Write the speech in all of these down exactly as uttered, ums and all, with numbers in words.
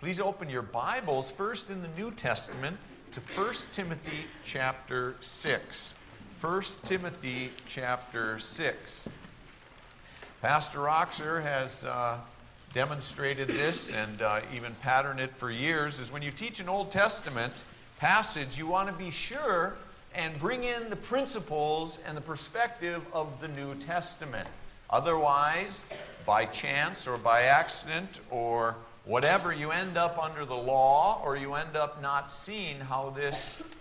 Please open your Bibles first in the New Testament to First Timothy chapter six. First Timothy chapter six. Pastor Roxer has uh, demonstrated this and uh, even patterned it for years, is when you teach an Old Testament passage, you want to be sure and bring in the principles and the perspective of the New Testament. Otherwise, by chance or by accident or whatever, you end up under the law, or you end up not seeing how this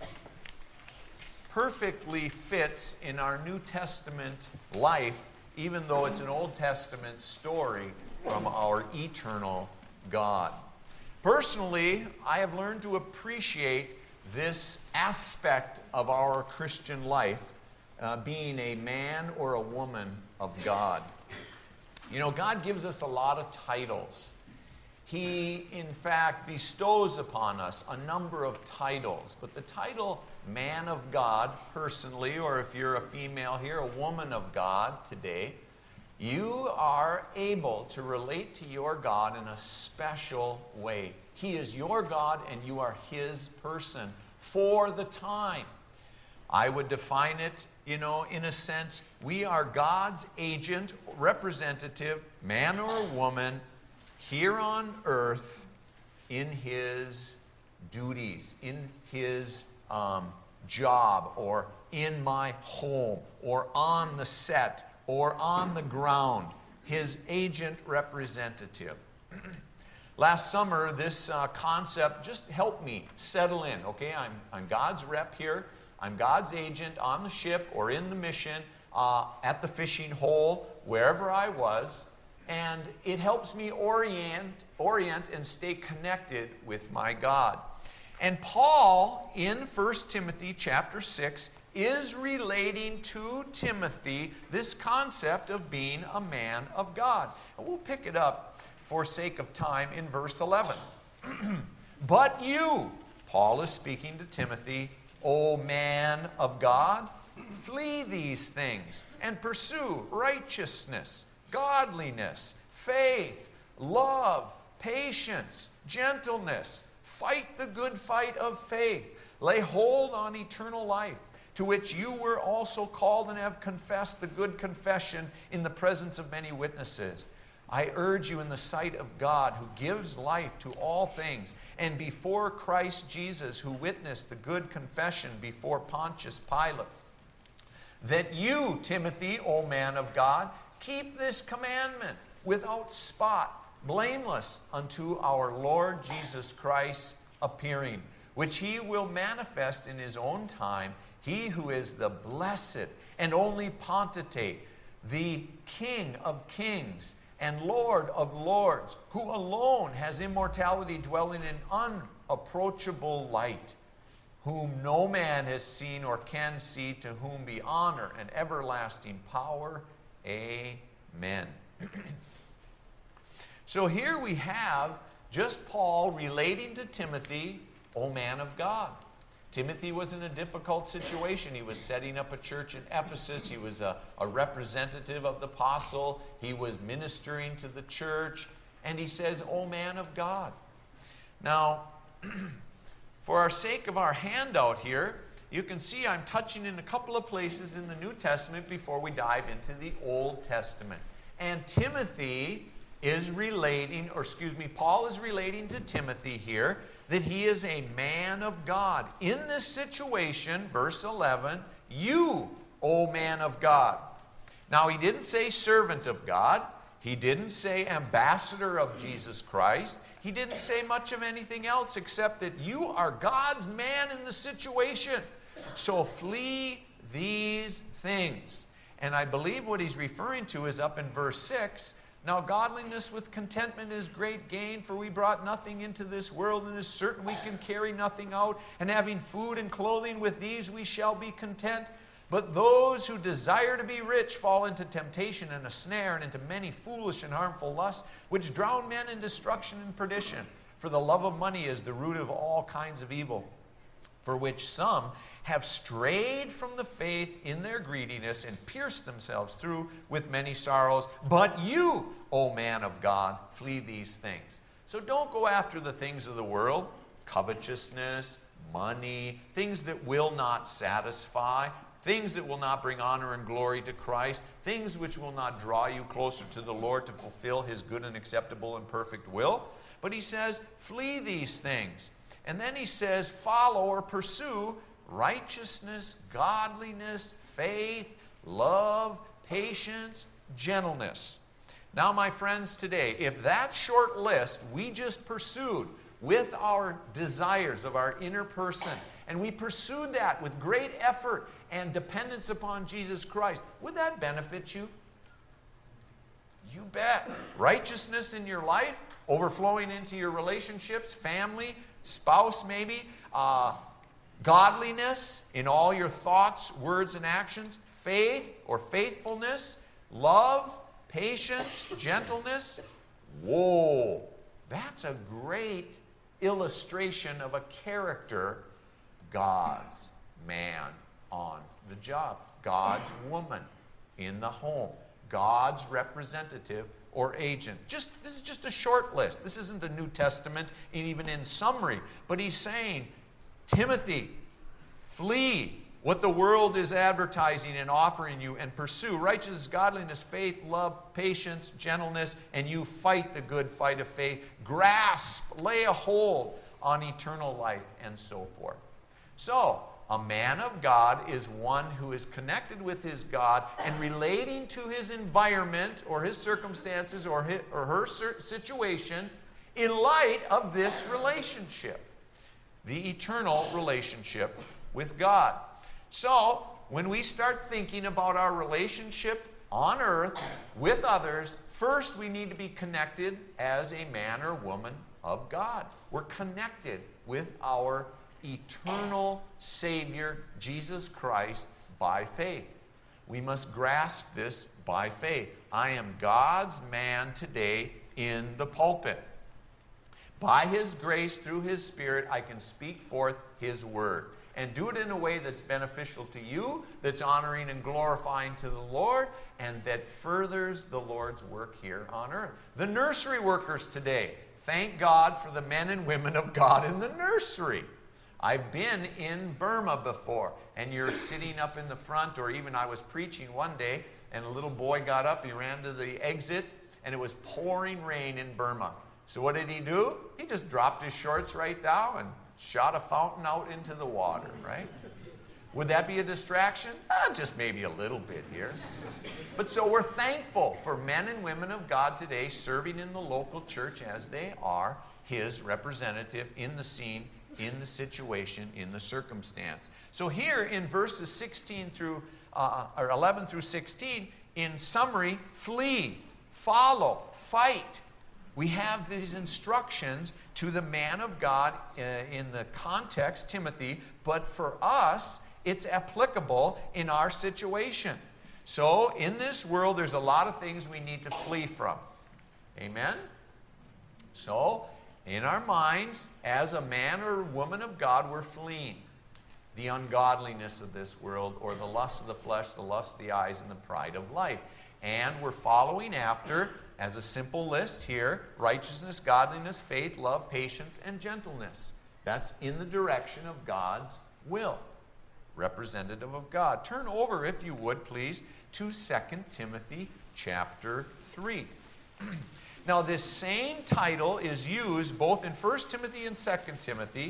perfectly fits in our New Testament life, even though it's an Old Testament story from our eternal God. Personally, I have learned to appreciate this aspect of our Christian life, uh, being a man or a woman of God. You know, God gives us a lot of titles. He, in fact, bestows upon us a number of titles. But the title man of God, personally, or if you're a female here, a woman of God today, you are able to relate to your God in a special way. He is your God and you are His person for the time. I would define it, you know, in a sense, we are God's agent, representative, man or woman, here on earth in His duties, in His um, job, or in my home, or on the set, or on the ground. His agent representative. Last summer, this uh, concept just helped me settle in. Okay, I'm, I'm God's rep here. I'm God's agent on the ship or in the mission, uh, at the fishing hole, wherever I was. And it helps me orient, orient and stay connected with my God. And Paul, in First Timothy chapter six, is relating to Timothy this concept of being a man of God. And we'll pick it up for sake of time in verse eleven. But you, Paul is speaking to Timothy, O man of God, flee these things and pursue righteousness, godliness, faith, love, patience, gentleness. Fight the good fight of faith. Lay hold on eternal life, to which you were also called and have confessed the good confession in the presence of many witnesses. I urge you in the sight of God, who gives life to all things, and before Christ Jesus, who witnessed the good confession before Pontius Pilate, that you, Timothy, O man of God, keep this commandment without spot, blameless unto our Lord Jesus Christ appearing, which He will manifest in His own time, He who is the blessed and only potentate, the King of kings and Lord of lords, who alone has immortality, dwelling in unapproachable light, whom no man has seen or can see, to whom be honor and everlasting power. Amen. So here we have just Paul relating to Timothy, O man of God. Timothy was in a difficult situation. He was setting up a church in Ephesus. He was a, a representative of the apostle. He was ministering to the church. And he says, O man of God. Now, for our sake of our handout here, you can see I'm touching in a couple of places in the New Testament before we dive into the Old Testament. And Timothy is relating, or excuse me, Paul is relating to Timothy here, that he is a man of God. In this situation, verse eleven, you, O man of God. Now, he didn't say servant of God. He didn't say ambassador of Jesus Christ. He didn't say much of anything else except that you are God's man in the situation. So flee these things. And I believe what he's referring to is up in verse six. Now godliness with contentment is great gain, for we brought nothing into this world, and it is certain we can carry nothing out. And having food and clothing, with these we shall be content. But those who desire to be rich fall into temptation and a snare, and into many foolish and harmful lusts, which drown men in destruction and perdition. For the love of money is the root of all kinds of evil, for which some have strayed from the faith in their greediness, and pierced themselves through with many sorrows. But you, O man of God, flee these things. So don't go after the things of the world, covetousness, money, things that will not satisfy, things that will not bring honor and glory to Christ, things which will not draw you closer to the Lord to fulfill His good and acceptable and perfect will. But He says, flee these things. And then He says, follow or pursue righteousness, godliness, faith, love, patience, gentleness. Now, my friends, today, if that short list we just pursued with our desires of our inner person, and we pursued that with great effort and dependence upon Jesus Christ, would that benefit you? You bet. Righteousness in your life, overflowing into your relationships, family, spouse maybe, uh, godliness in all your thoughts, words, and actions, faith or faithfulness, love, patience, gentleness. Whoa, that's a great illustration of a character. God's man on the job, God's woman in the home, God's representative or agent. Just this is just a short list. This isn't the New Testament, even in summary. But he's saying, Timothy, flee what the world is advertising and offering you, and pursue righteousness, godliness, faith, love, patience, gentleness, and you fight the good fight of faith. Grasp, lay a hold on eternal life, and so forth. So, a man of God is one who is connected with his God and relating to his environment or his circumstances or, his, or her situation in light of this relationship, the eternal relationship with God. So, when we start thinking about our relationship on earth with others, first we need to be connected as a man or woman of God. We're connected with our eternal Savior, Jesus Christ, by faith. We must grasp this by faith. I am God's man today in the pulpit. By His grace, through His Spirit, I can speak forth His Word. And do it in a way that's beneficial to you, that's honoring and glorifying to the Lord, and that furthers the Lord's work here on earth. The nursery workers today, thank God for the men and women of God in the nursery. I've been in Burma before, and you're sitting up in the front, or even I was preaching one day, and a little boy got up, he ran to the exit, and it was pouring rain in Burma. So what did he do? He just dropped his shorts right down and shot a fountain out into the water, right? Would that be a distraction? Uh, just maybe a little bit here. But so we're thankful for men and women of God today serving in the local church as they are His representative in the scene, in the situation, in the circumstance. So here in verses sixteen through uh, or eleven through sixteen, in summary, flee, follow, fight. We have these instructions to the man of God uh, in the context, Timothy, but for us, it's applicable in our situation. So, in this world, there's a lot of things we need to flee from. Amen? So, in our minds, as a man or woman of God, we're fleeing the ungodliness of this world, or the lust of the flesh, the lust of the eyes, and the pride of life. And we're following after, as a simple list here, righteousness, godliness, faith, love, patience, and gentleness. That's in the direction of God's will, representative of God. Turn over, if you would, please, to Second Timothy chapter three. Now, this same title is used both in First Timothy and Second Timothy,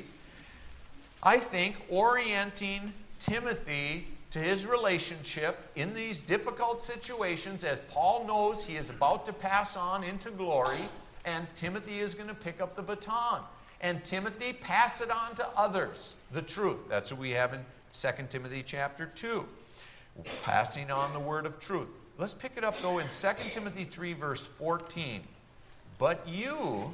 I think, orienting Timothy to his relationship in these difficult situations, as Paul knows he is about to pass on into glory, and Timothy is going to pick up the baton. And Timothy, pass it on to others, the truth. That's what we have in Second Timothy chapter two, passing on the word of truth. Let's pick it up, though, in Second Timothy three, verse fourteen. But you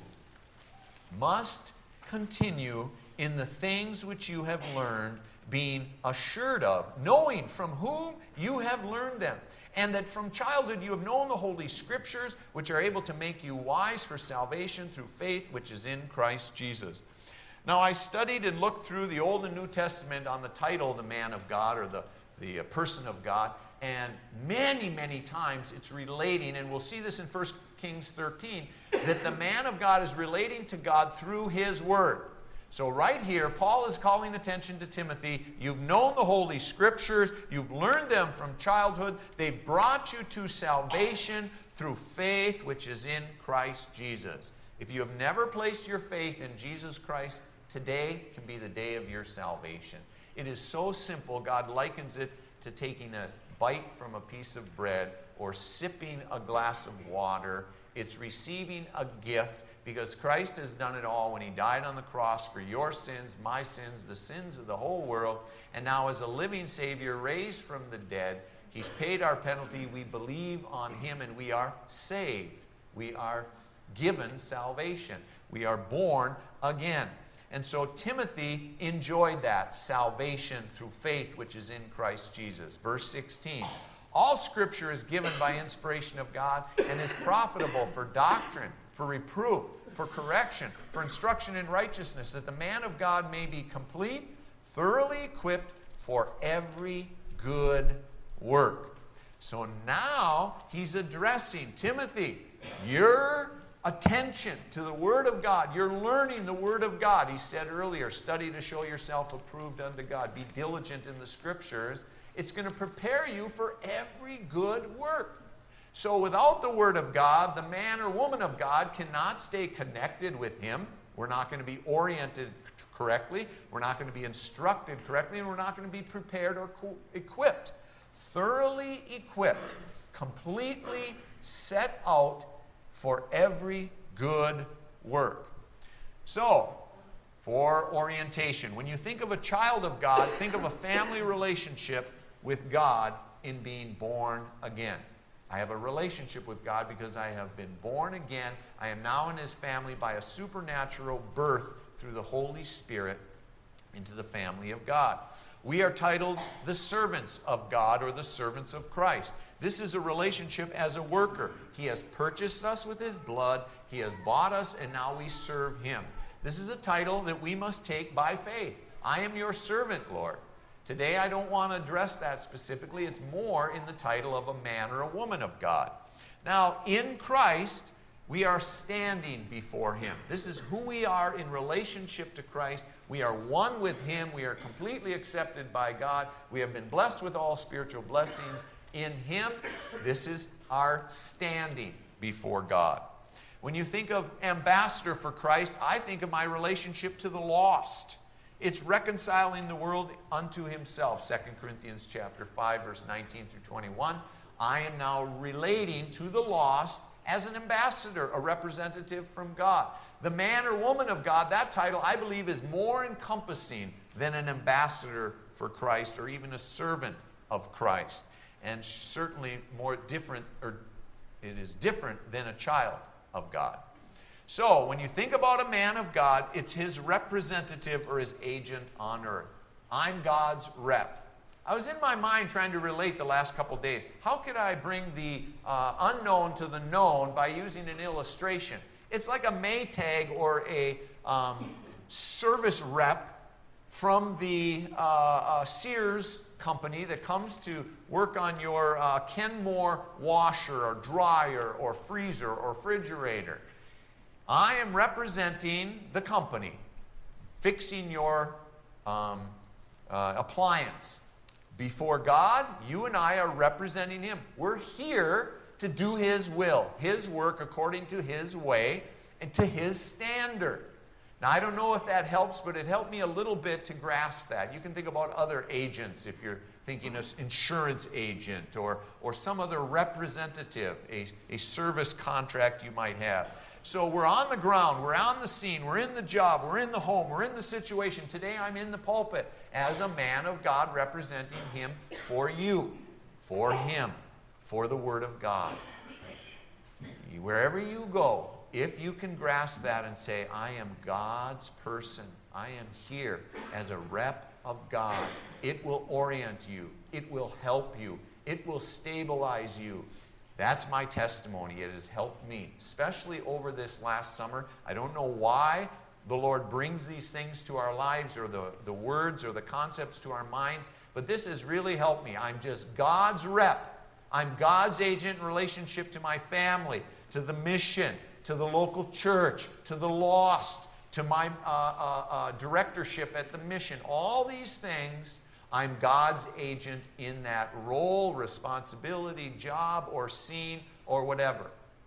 must continue in the things which you have learned, being assured of, knowing from whom you have learned them, and that from childhood you have known the Holy Scriptures, which are able to make you wise for salvation through faith which is in Christ Jesus. Now, I studied and looked through the Old and New Testament on the title, the man of God, or the, the person of God, And many, many times it's relating, and we'll see this in First Kings thirteen, that the man of God is relating to God through his word. So right here, Paul is calling attention to Timothy. You've known the Holy Scriptures. You've learned them from childhood. They've brought you to salvation through faith, which is in Christ Jesus. If you have never placed your faith in Jesus Christ, today can be the day of your salvation. It is so simple. God likens it to taking a bite from a piece of bread or sipping a glass of water. It's receiving a gift, because Christ has done it all when He died on the cross for your sins, my sins, the sins of the whole world. And now as a living Savior raised from the dead, He's paid our penalty. We believe on Him and we are saved. We are given salvation. We are born again. And so Timothy enjoyed that salvation through faith, which is in Christ Jesus. Verse sixteen. All Scripture is given by inspiration of God and is profitable for doctrine, for reproof, for correction, for instruction in righteousness, that the man of God may be complete, thoroughly equipped for every good work. So now he's addressing Timothy, your attention to the Word of God. You're learning the Word of God. He said earlier, study to show yourself approved unto God. Be diligent in the Scriptures. It's going to prepare you for every good work. So without the Word of God, the man or woman of God cannot stay connected with Him. We're not going to be oriented correctly. We're not going to be instructed correctly. And we're not going to be prepared or equipped. Thoroughly equipped. Completely set out for every good work. So, for orientation, when you think of a child of God, think of a family relationship with God in being born again. I have a relationship with God because I have been born again. I am now in His family by a supernatural birth through the Holy Spirit into the family of God. We are titled the servants of God, or the servants of Christ. This is a relationship as a worker. He has purchased us with His blood. He has bought us, and now we serve Him. This is a title that we must take by faith. I am your servant, Lord. Today I don't want to address that specifically. It's more in the title of a man or a woman of God. Now, in Christ, we are standing before Him. This is who we are in relationship to Christ. We are one with Him. We are completely accepted by God. We have been blessed with all spiritual blessings in Him. This is our standing before God. When you think of ambassador for Christ, I think of my relationship to the lost. It's reconciling the world unto Himself. Second Corinthians chapter five, verse nineteen through twenty-one. I am now relating to the lost as an ambassador, a representative from God. The man or woman of God, that title, I believe, is more encompassing than an ambassador for Christ or even a servant of Christ. And certainly more different, or it is different than a child of God. So, when you think about a man of God, it's his representative or his agent on earth. I'm God's rep. I was in my mind trying to relate the last couple days. How could I bring the uh, unknown to the known by using an illustration? It's like a Maytag or a um, service rep from the uh, uh, Sears company that comes to work on your uh, Kenmore washer or dryer or freezer or refrigerator. I am representing the company, fixing your um, uh, appliance. Before God, you and I are representing Him. We're here to do His will, His work according to His way and to His standard. Now, I don't know if that helps, but it helped me a little bit to grasp that. You can think about other agents if you're thinking of insurance agent or, or some other representative, a, a service contract you might have. So we're on the ground, we're on the scene, we're in the job, we're in the home, we're in the situation. Today I'm in the pulpit as a man of God representing Him for you, for Him, for the Word of God. Wherever you go, if you can grasp that and say, I am God's person, I am here as a rep of God, it will orient you, it will help you, it will stabilize you. That's my testimony. It has helped me, especially over this last summer. I don't know why the Lord brings these things to our lives, or the, the words or the concepts to our minds. But this has really helped me. I'm just God's rep. I'm God's agent in relationship to my family, to the mission, to the local church, to the lost, to my uh, uh, uh, directorship at the mission. All these things, I'm God's agent in that role, responsibility, job, or scene, or whatever.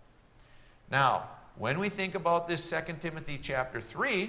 Now, when we think about this Second Timothy chapter three,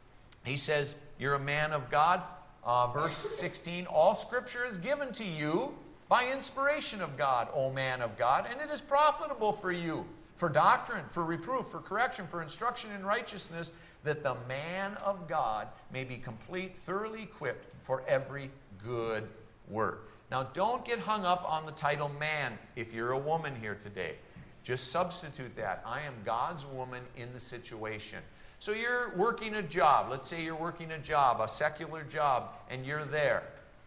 he says, you're a man of God. Uh, verse sixteen, all Scripture is given to you by inspiration of God, O man of God, and it is profitable for you, for doctrine, for reproof, for correction, for instruction in righteousness, that the man of God may be complete, thoroughly equipped for every good work. Now, don't get hung up on the title man if you're a woman here today. Just substitute that. I am God's woman in the situation. So you're working a job. Let's say you're working a job, a secular job, and you're there.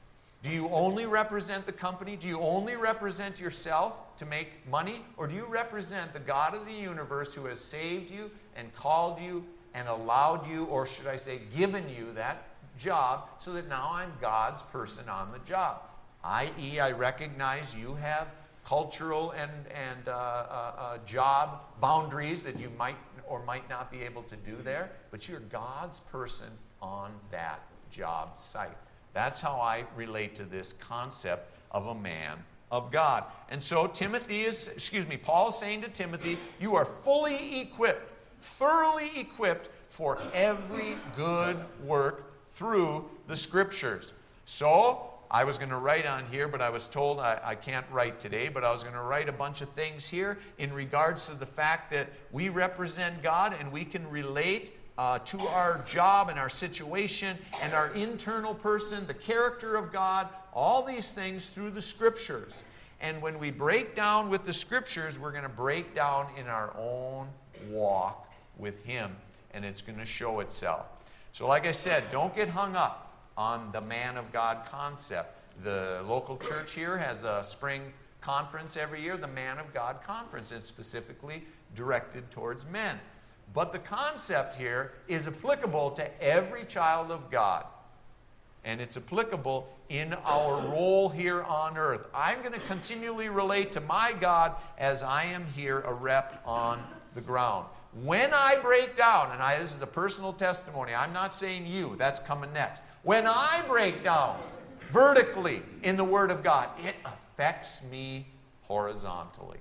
Do you only represent the company? Do you only represent yourself to make money? Or do you represent the God of the universe who has saved you and called you and allowed you, or should I say given you that job, so that now I'm God's person on the job? that is, I recognize you have cultural and, and uh, uh, uh, job boundaries that you might or might not be able to do there, but you're God's person on that job site. That's how I relate to this concept of a man of God. And so Timothy is, excuse me, Paul is saying to Timothy, you are fully equipped, thoroughly equipped for every good work through the Scriptures. So, I was going to write on here, but I was told I, I can't write today, but I was going to write a bunch of things here in regards to the fact that we represent God and we can relate uh, to our job and our situation and our internal person, the character of God, all these things through the Scriptures. And when we break down with the Scriptures, we're going to break down in our own walk with Him, and it's going to show itself. So like I said, don't get hung up on the man of God concept. The local church here has a spring conference every year, the Man of God Conference. It's specifically directed towards men. But the concept here is applicable to every child of God. And it's applicable in our role here on earth. I'm going to continually relate to my God as I am here, a rep on the ground. When I break down, and I, this is a personal testimony, I'm not saying you, that's coming next. When I break down vertically in the Word of God, it affects me horizontally.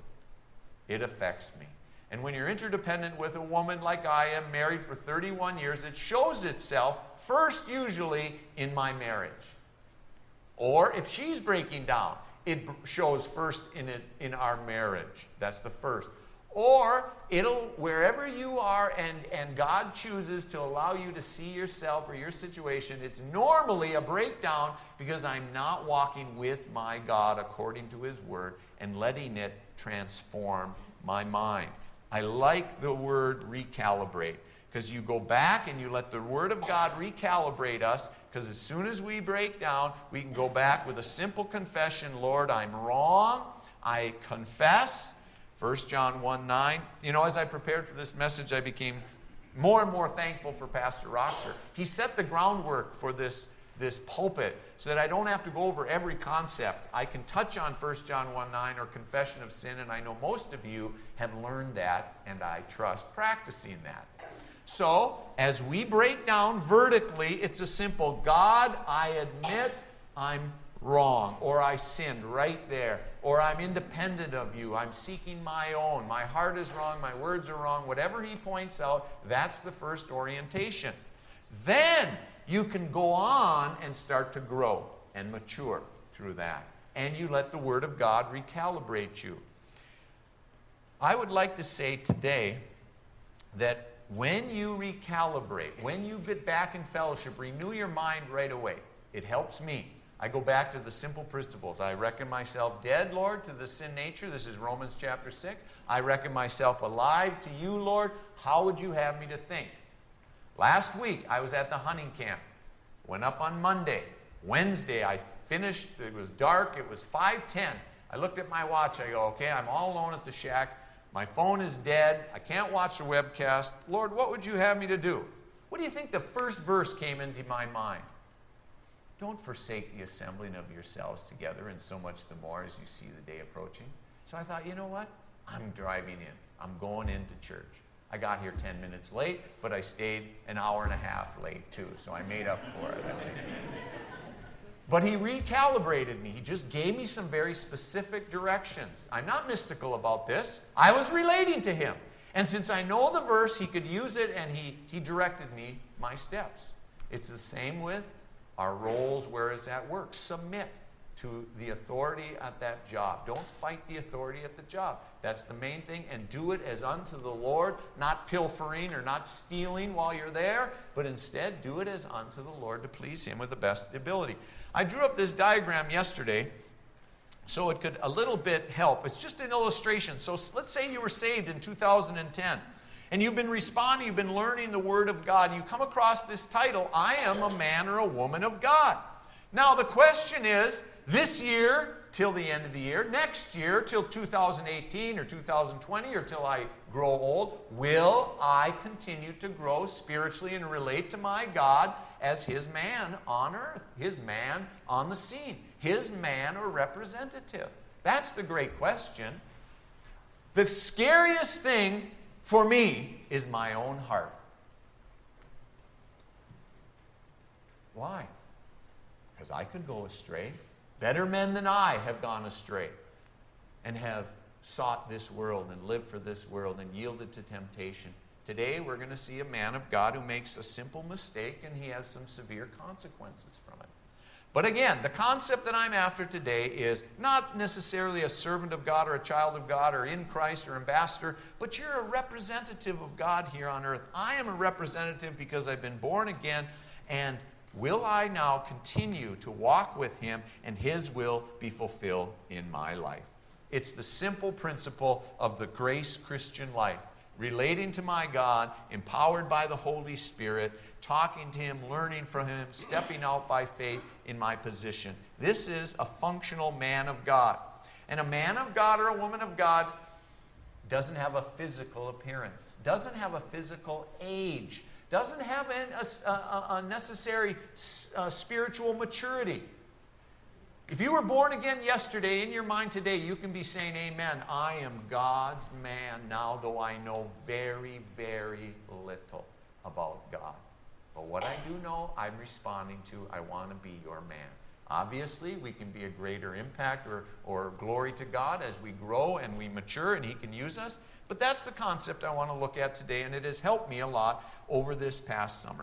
It affects me. And when you're interdependent with a woman like I am, married for thirty-one years, it shows itself first usually in my marriage. Or if she's breaking down, it shows first in, it, in our marriage. That's the first. Or it'll, wherever you are and, and God chooses to allow you to see yourself or your situation, it's normally a breakdown because I'm not walking with my God according to His Word and letting it transform my mind. I like the word recalibrate, because you go back and you let the Word of God recalibrate us, because as soon as we break down, we can go back with a simple confession, Lord, I'm wrong, I confess. First John one nine. You know, as I prepared for this message, I became more and more thankful for Pastor Roxer. He set the groundwork for this, this pulpit so that I don't have to go over every concept. I can touch on First John one nine or confession of sin, and I know most of you have learned that, and I trust practicing that. So, as we break down vertically, it's a simple, God, I admit I'm wrong, or I sinned right there, or I'm independent of you, I'm seeking my own, my heart is wrong, my words are wrong, whatever he points out, that's the first orientation. Then you can go on and start to grow and mature through that. And you let the Word of God recalibrate you. I would like to say today that when you recalibrate, when you get back in fellowship, renew your mind right away. It helps me. I go back to the simple principles. I reckon myself dead, Lord, to the sin nature. This is Romans chapter six. I reckon myself alive to you, Lord. How would you have me to think? Last week, I was at the hunting camp. Went up on Monday. Wednesday, I finished. It was dark. It was five ten. I looked at my watch. I go, okay, I'm all alone at the shack. My phone is dead. I can't watch the webcast. Lord, what would you have me to do? What do you think the first verse came into my mind? Don't forsake the assembling of yourselves together, and so much the more as you see the day approaching. So I thought, you know what? I'm driving in. I'm going into church. I got here ten minutes late, but I stayed an hour and a half late too, so I made up for it. But he recalibrated me. He just gave me some very specific directions. I'm not mystical about this. I was relating to him. And since I know the verse, he could use it, and he, he directed me my steps. It's the same with our roles where it's at work. Submit to the authority at that job. Don't fight the authority at the job. That's the main thing. And do it as unto the Lord, not pilfering or not stealing while you're there, but instead do it as unto the Lord to please Him with the best ability. I drew up this diagram yesterday so it could a little bit help. It's just an illustration. So let's say you were saved in two thousand ten. And you've been responding, you've been learning the Word of God. And you come across this title, I am a man or a woman of God. Now the question is, this year till the end of the year, next year till two thousand eighteen or two thousand twenty or till I grow old, will I continue to grow spiritually and relate to my God as His man on earth, His man on the scene, His man or representative? That's the great question. The scariest thing for me is my own heart. Why? Because I could go astray. Better men than I have gone astray and have sought this world and lived for this world and yielded to temptation. Today we're going to see a man of God who makes a simple mistake, and he has some severe consequences from it. But again, the concept that I'm after today is not necessarily a servant of God or a child of God or in Christ or ambassador, but you're a representative of God here on earth. I am a representative because I've been born again, and will I now continue to walk with Him and His will be fulfilled in my life? It's the simple principle of the grace Christian life. Relating to my God, empowered by the Holy Spirit, talking to Him, learning from Him, stepping out by faith in my position. This is a functional man of God. And a man of God or a woman of God doesn't have a physical appearance, doesn't have a physical age, doesn't have a, a, a necessary uh, spiritual maturity. If you were born again yesterday, in your mind today, you can be saying, amen, I am God's man now, though I know very, very little about God. But what I do know, I'm responding to, I want to be your man. Obviously, we can be a greater impact or, or glory to God as we grow and we mature and He can use us. But that's the concept I want to look at today, and it has helped me a lot over this past summer.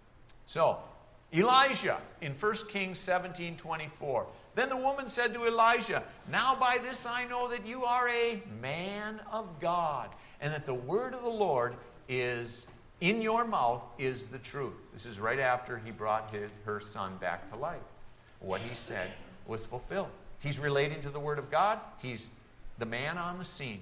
So, Elijah in First Kings seventeen twenty-four. Then the woman said to Elijah, now by this I know that you are a man of God, and that the word of the Lord is in your mouth is the truth. This is right after he brought his, her son back to life. What he said was fulfilled. He's relating to the word of God. He's the man on the scene.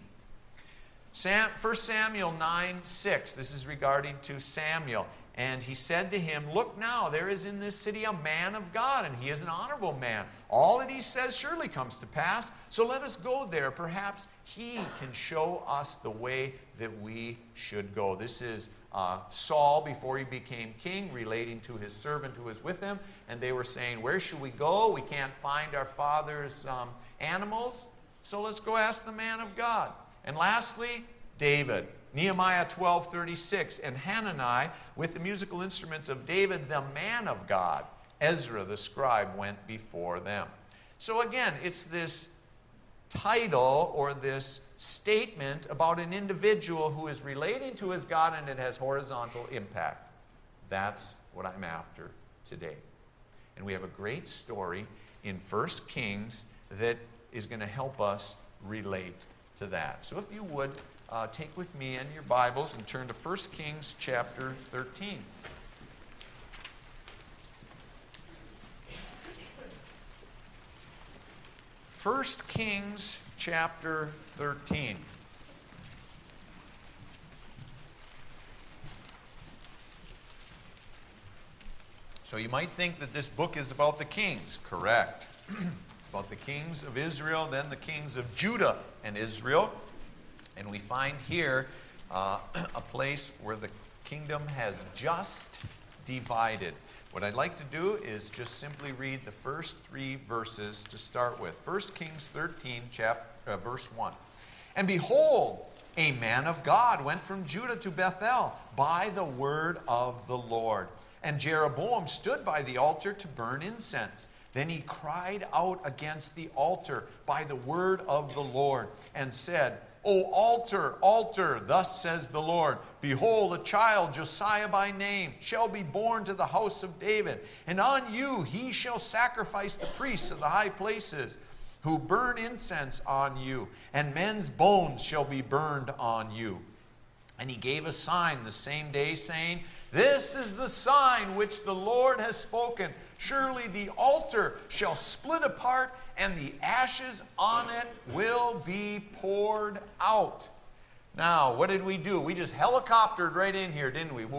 Sam, First Samuel nine six. This is regarding to Samuel. And he said to him, look now, there is in this city a man of God, and he is an honorable man. All that he says surely comes to pass. So let us go there. Perhaps he can show us the way that we should go. This is uh, Saul before he became king, relating to his servant who was with him. And they were saying, where should we go? We can't find our father's um, animals. So let's go ask the man of God. And lastly, David. Nehemiah twelve thirty-six. And Hanani, with the musical instruments of David, the man of God. Ezra, the scribe, went before them. So again, it's this title or this statement about an individual who is relating to his God, and it has horizontal impact. That's what I'm after today. And we have a great story in First Kings that is going to help us relate to that. So if you would, uh, take with me in your Bibles and turn to First Kings chapter thirteen. First Kings chapter thirteen. So you might think that this book is about the kings. Correct. It's about the kings of Israel, then the kings of Judah and Israel. And we find here uh, a place where the kingdom has just divided. What I'd like to do is just simply read the first three verses to start with. First Kings thirteen, chapter, uh, verse one. And behold, a man of God went from Judah to Bethel by the word of the Lord. And Jeroboam stood by the altar to burn incense. Then he cried out against the altar by the word of the Lord, and said, O altar, altar, thus says the Lord, behold, a child, Josiah by name, shall be born to the house of David, and on you he shall sacrifice the priests of the high places, who burn incense on you, and men's bones shall be burned on you. And he gave a sign the same day, saying, This is the sign which the Lord has spoken. Surely the altar shall split apart, and the ashes on it will be poured out. Now, what did we do? We just helicoptered right in here, didn't we?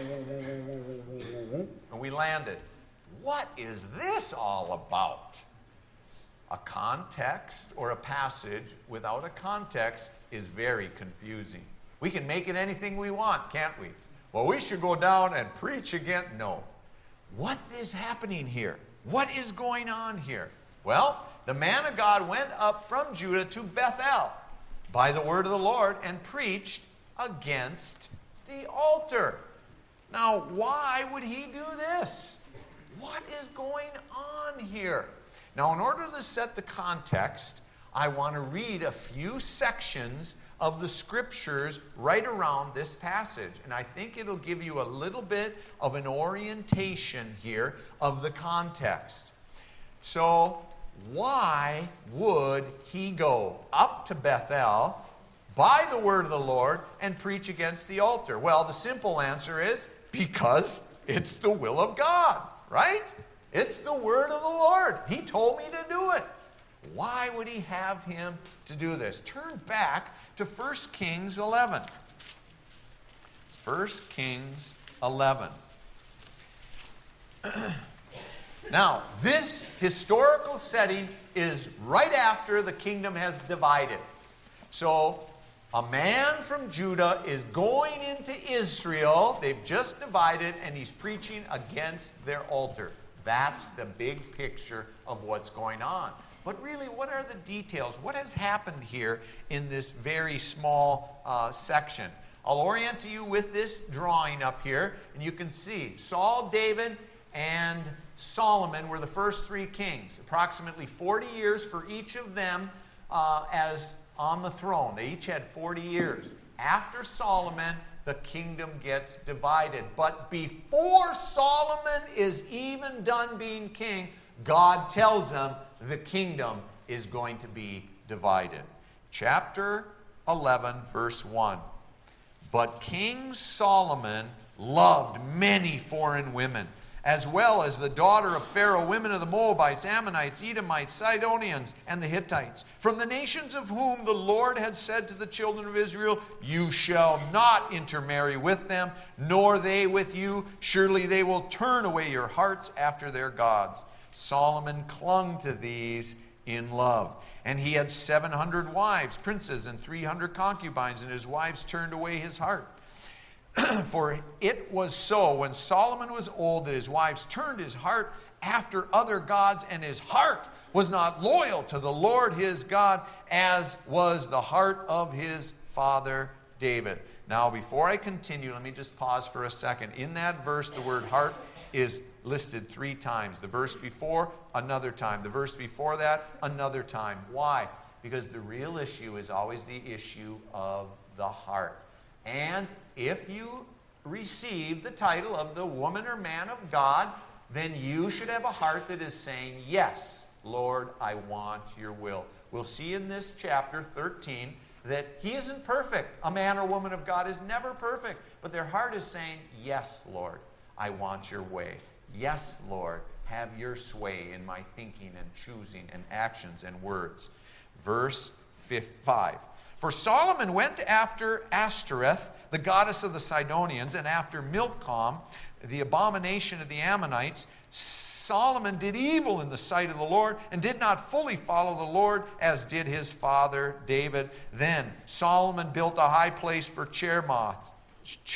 And we landed. What is this all about? A context or a passage without a context is very confusing. We can make it anything we want, can't we? Well, we should go down and preach again. No. What is happening here? What is going on here? Well, the man of God went up from Judah to Bethel by the word of the Lord and preached against the altar. Now, why would he do this? What is going on here? Now, in order to set the context, I want to read a few sections of the scriptures right around this passage. And I think it'll give you a little bit of an orientation here of the context. So, why would he go up to Bethel by the word of the Lord and preach against the altar? Well, the simple answer is because it's the will of God, right? It's the word of the Lord. He told me to do it. Why would he have him to do this? Turn back to First Kings eleven. First Kings eleven. Now, this historical setting is right after the kingdom has divided. So, a man from Judah is going into Israel. They've just divided, and he's preaching against their altar. That's the big picture of what's going on. But really, what are the details? What has happened here in this very small uh, section? I'll orient you with this drawing up here, and you can see Saul, David, and Solomon were the first three kings. Approximately forty years for each of them uh, as on the throne. They each had forty years. After Solomon, the kingdom gets divided. But before Solomon is even done being king, God tells him the kingdom is going to be divided. Chapter eleven, verse one. But King Solomon loved many foreign women, as well as the daughter of Pharaoh, women of the Moabites, Ammonites, Edomites, Sidonians, and the Hittites, from the nations of whom the Lord had said to the children of Israel, You shall not intermarry with them, nor they with you. Surely they will turn away your hearts after their gods. Solomon clung to these in love. And he had seven hundred wives, princes, and three hundred concubines, and his wives turned away his heart. For it was so when Solomon was old that his wives turned his heart after other gods, and his heart was not loyal to the Lord his God, as was the heart of his father David. Now, before I continue, let me just pause for a second. In that verse, the word heart is listed three times. The verse before, another time. The verse before that, another time. Why? Because the real issue is always the issue of the heart. And if you receive the title of the woman or man of God, then you should have a heart that is saying, Yes, Lord, I want your will. We'll see in this chapter thirteen that he isn't perfect. A man or woman of God is never perfect. But their heart is saying, Yes, Lord, I want your way. Yes, Lord, have your sway in my thinking and choosing and actions and words. Verse five. For Solomon went after Ashtoreth, the goddess of the Sidonians, and after Milcom, the abomination of the Ammonites. Solomon did evil in the sight of the Lord, and did not fully follow the Lord, as did his father David. Then Solomon built a high place for Cheremoth, Ch-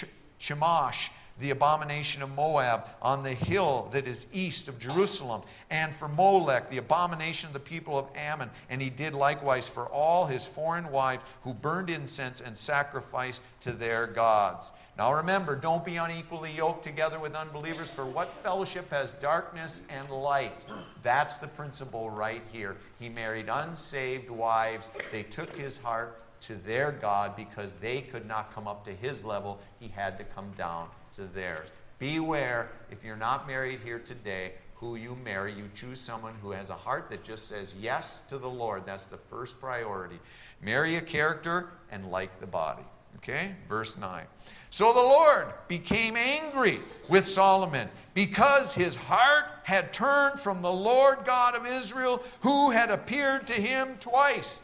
Chemosh, the abomination of Moab, on the hill that is east of Jerusalem, and for Molech, the abomination of the people of Ammon. And he did likewise for all his foreign wives who burned incense and sacrificed to their gods. Now remember, don't be unequally yoked together with unbelievers, for what fellowship has darkness and light? That's the principle right here. He married unsaved wives. They took his heart to their God because they could not come up to his level. He had to come down to theirs. Beware, if you're not married here today, who you marry. You choose someone who has a heart that just says yes to the Lord. That's the first priority. Marry a character and like the body. Okay? Verse nine. So the Lord became angry with Solomon because his heart had turned from the Lord God of Israel, who had appeared to him twice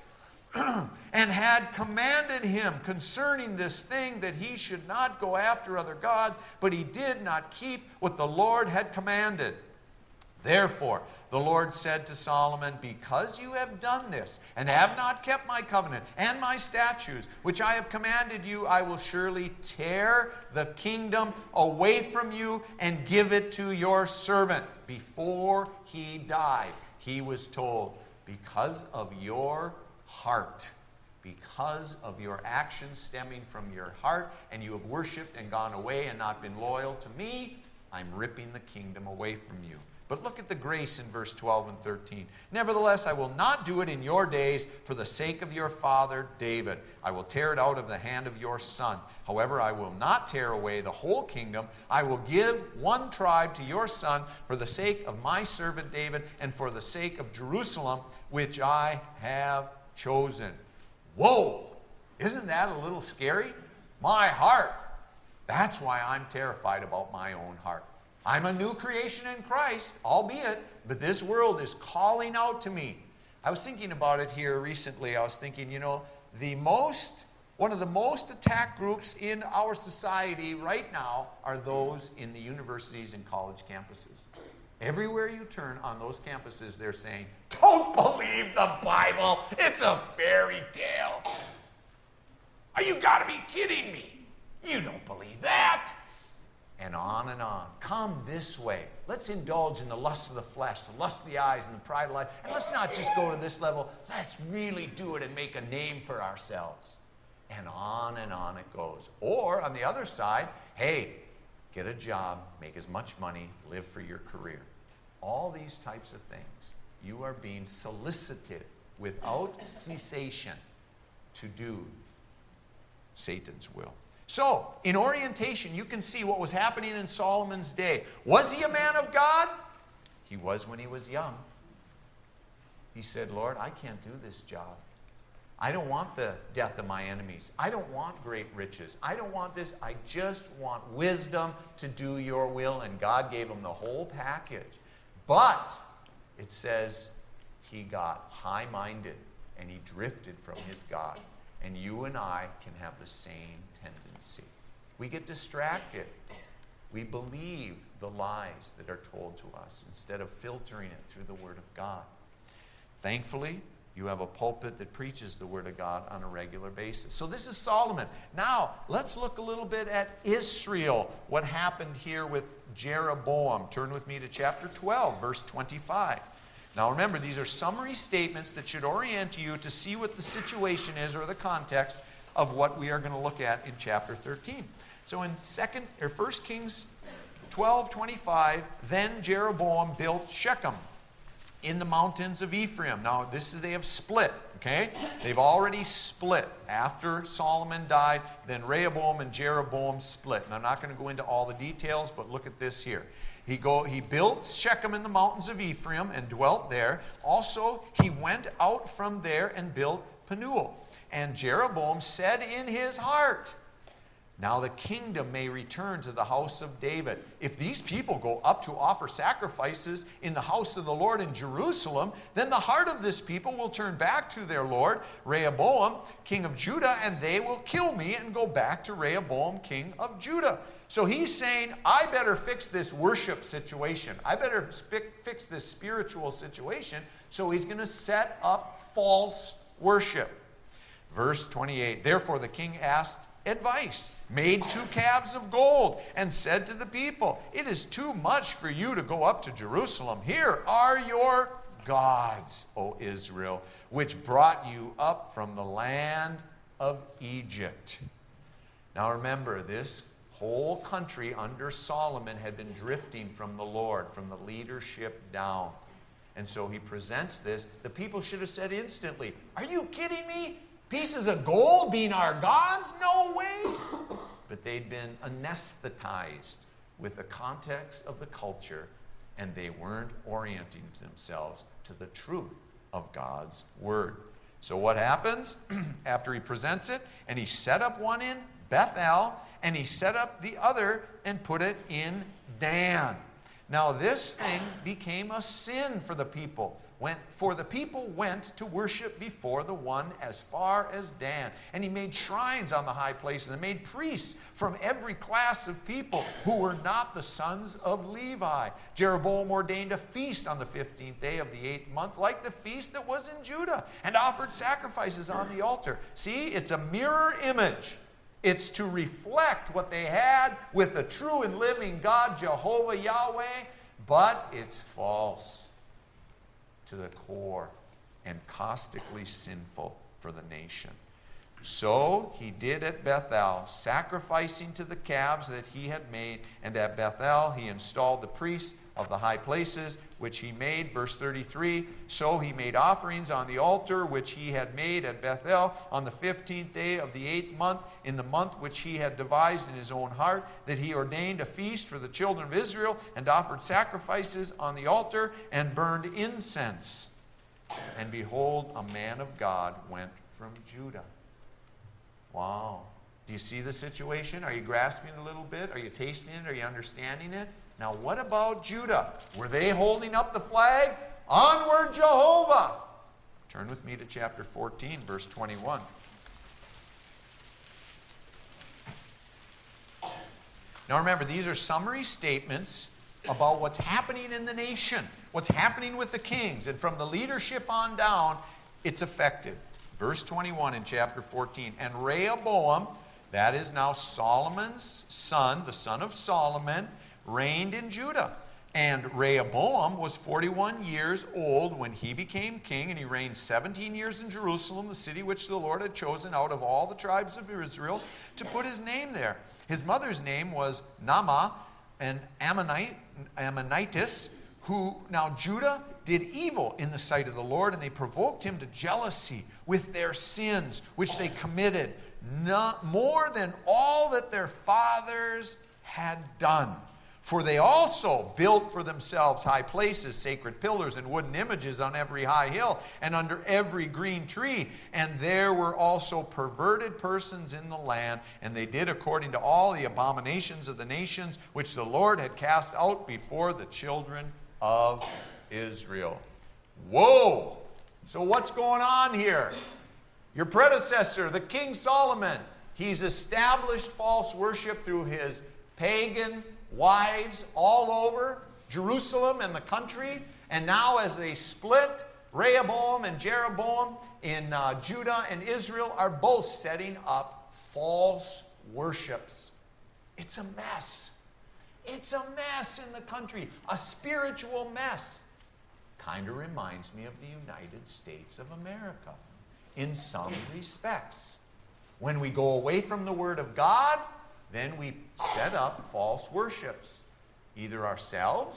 and had commanded him concerning this thing, that he should not go after other gods, but he did not keep what the Lord had commanded. Therefore, the Lord said to Solomon, because you have done this, and have not kept my covenant and my statutes, which I have commanded you, I will surely tear the kingdom away from you and give it to your servant. Before he died, he was told, because of your heart, because of your actions stemming from your heart, and you have worshipped and gone away and not been loyal to me, I'm ripping the kingdom away from you. But look at the grace in verse twelve and thirteen. Nevertheless, I will not do it in your days for the sake of your father David. I will tear it out of the hand of your son. However, I will not tear away the whole kingdom. I will give one tribe to your son for the sake of my servant David and for the sake of Jerusalem, which I have chosen. Whoa! Isn't that a little scary? My heart. That's why I'm terrified about my own heart. I'm a new creation in Christ, albeit, but this world is calling out to me. I was thinking about it here recently. I was thinking, you know, the most, one of the most attacked groups in our society right now are those in the universities and college campuses. Everywhere you turn on those campuses, they're saying, don't believe the Bible. It's a fairy tale. Oh, you got to be kidding me. You don't believe that. And on and on. Come this way. Let's indulge in the lust of the flesh, the lust of the eyes, and the pride of life. And let's not just go to this level. Let's really do it and make a name for ourselves. And on and on it goes. Or, on the other side, hey, get a job, make as much money, live for your career. All these types of things. You are being solicited without cessation to do Satan's will. So, in orientation, you can see what was happening in Solomon's day. Was he a man of God? He was when he was young. He said, Lord, I can't do this job. I don't want the death of my enemies. I don't want great riches. I don't want this. I just want wisdom to do your will. And God gave him the whole package. But it says he got high-minded and he drifted from his God. And you and I can have the same tendency. We get distracted. We believe the lies that are told to us instead of filtering it through the Word of God. Thankfully, you have a pulpit that preaches the Word of God on a regular basis. So this is Solomon. Now, let's look a little bit at Israel. What happened here with Jeroboam. Turn with me to chapter twelve, verse twenty-five. Now remember, these are summary statements that should orient you to see what the situation is or the context of what we are going to look at in chapter thirteen. So in second or First Kings twelve twenty-five, then Jeroboam built Shechem in the mountains of Ephraim. Now this is, they have split, okay? They've already split. After Solomon died, then Rehoboam and Jeroboam split. And I'm not going to go into all the details, but look at this here. He, go, he built Shechem in the mountains of Ephraim and dwelt there. Also, he went out from there and built Penuel. And Jeroboam said in his heart, now the kingdom may return to the house of David. If these people go up to offer sacrifices in the house of the Lord in Jerusalem, then the heart of this people will turn back to their Lord, Rehoboam, king of Judah, and they will kill me and go back to Rehoboam, king of Judah. So he's saying, I better fix this worship situation. I better fix this spiritual situation. So he's going to set up false worship. Verse twenty-eight, therefore the king asked advice, made two calves of gold, and said to the people, "It is too much for you to go up to Jerusalem. Here are your gods, O Israel, which brought you up from the land of Egypt." Now remember, this whole country under Solomon had been drifting from the Lord, from the leadership down. And so he presents this. The people should have said instantly, "Are you kidding me? Pieces of gold being our gods? No way!" But they'd been anesthetized with the context of the culture, and they weren't orienting themselves to the truth of God's word. So what happens after he presents it? And he set up one in Bethel, and he set up the other and put it in Dan. Now this thing became a sin for the people. When, for the people went to worship before the one as far as Dan. And he made shrines on the high places and made priests from every class of people who were not the sons of Levi. Jeroboam ordained a feast on the fifteenth day of the eighth month, like the feast that was in Judah, and offered sacrifices on the altar. See, it's a mirror image. It's to reflect what they had with the true and living God, Jehovah Yahweh, but it's false to the core and caustically sinful for the nation. So he did at Bethel, sacrificing to the calves that he had made, and at Bethel he installed the priests of the high places, which he made. Verse thirty-three, so he made offerings on the altar which he had made at Bethel on the fifteenth day of the eighth month, in the month which he had devised in his own heart, that he ordained a feast for the children of Israel, and offered sacrifices on the altar, and burned incense. And behold, a man of God went from Judah. Wow. Do you see the situation? Are you grasping a little bit? Are you tasting it? Are you understanding it? Now, what about Judah? Were they holding up the flag? Onward, Jehovah! Turn with me to chapter fourteen, verse twenty-one. Now remember, these are summary statements about what's happening in the nation, what's happening with the kings, and from the leadership on down, it's effective. Verse twenty-one in chapter fourteen. And Rehoboam, that is now Solomon's son, the son of Solomon, reigned in Judah. And Rehoboam was forty-one years old when he became king, and he reigned seventeen years in Jerusalem, the city which the Lord had chosen out of all the tribes of Israel to put his name there. His mother's name was Naamah, an Ammonite, Ammonitess, who, now Judah did evil in the sight of the Lord, and they provoked him to jealousy with their sins, which they committed, not more than all that their fathers had done. For they also built for themselves high places, sacred pillars, and wooden images on every high hill, and under every green tree. And there were also perverted persons in the land, and they did according to all the abominations of the nations, which the Lord had cast out before the children of Israel. Whoa! So what's going on here? Your predecessor, the King Solomon, he's established false worship through his pagan wives all over Jerusalem and the country. And now as they split, Rehoboam and Jeroboam in uh, Judah and Israel are both setting up false worships. It's a mess. It's a mess in the country. A spiritual mess. Kind of reminds me of the United States of America in some respects. When we go away from the Word of God, then we set up false worships. Either ourselves,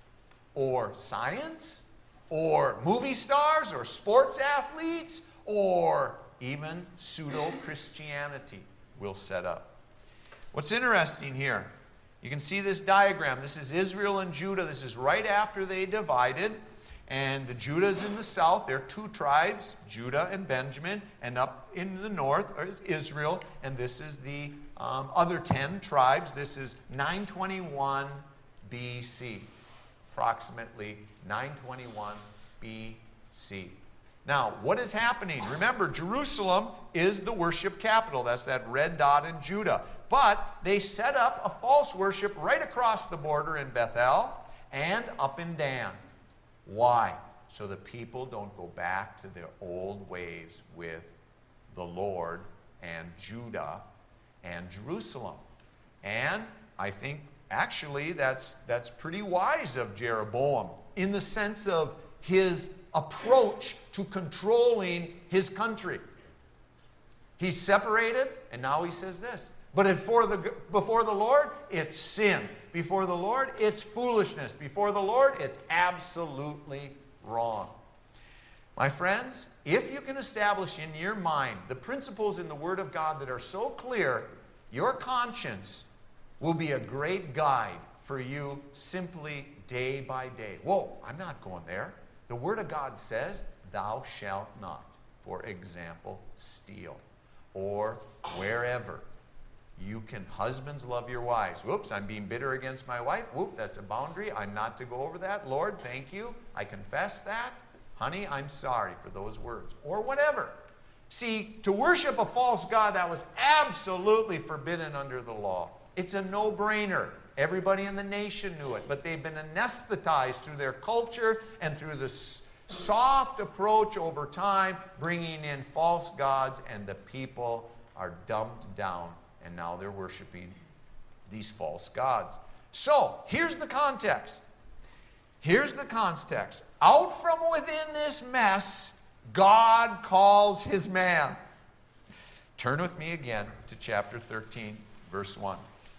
or science, or movie stars, or sports athletes, or even pseudo-Christianity we'll set up. What's interesting here, you can see this diagram. This is Israel and Judah. This is right after they divided. And Judah's in the south. There are two tribes, Judah and Benjamin. And up in the north is Israel. And this is the um, other ten tribes. This is nine twenty-one B C. Approximately nine twenty-one B C. Now, what is happening? Remember, Jerusalem is the worship capital. That's that red dot in Judah. But they set up a false worship right across the border in Bethel and up in Dan. Why? So the people don't go back to their old ways with the Lord and Judah and Jerusalem. And I think actually that's, that's pretty wise of Jeroboam in the sense of his approach to controlling his country. He's separated, and now he says this. But before the, before the Lord, it's sin. Before the Lord, it's foolishness. Before the Lord, it's absolutely wrong. My friends, if you can establish in your mind the principles in the Word of God that are so clear, your conscience will be a great guide for you simply day by day. Whoa, I'm not going there. The Word of God says, thou shalt not, for example, steal. Or wherever. You can, husbands, love your wives. Whoops, I'm being bitter against my wife. Whoop, that's a boundary. I'm not to go over that. Lord, thank you. I confess that. Honey, I'm sorry for those words. Or whatever. See, to worship a false god, that was absolutely forbidden under the law. It's a no-brainer. Everybody in the nation knew it. But they've been anesthetized through their culture and through the soft approach over time, bringing in false gods, and the people are dumbed down. And now they're worshiping these false gods. So, here's the context. Here's the context. Out from within this mess, God calls His man. Turn with me again to chapter thirteen, verse one.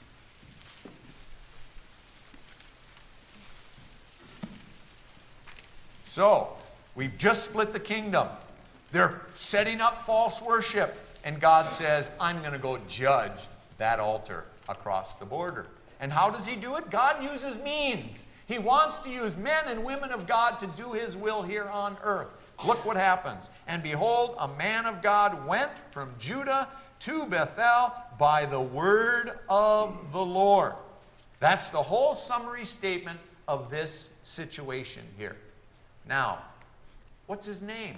So, we've just split the kingdom. They're setting up false worship. And God says, I'm going to go judge that altar across the border. And how does He do it? God uses means. He wants to use men and women of God to do His will here on earth. Look what happens. And behold, a man of God went from Judah to Bethel by the word of the Lord. That's the whole summary statement of this situation here. Now, what's his name?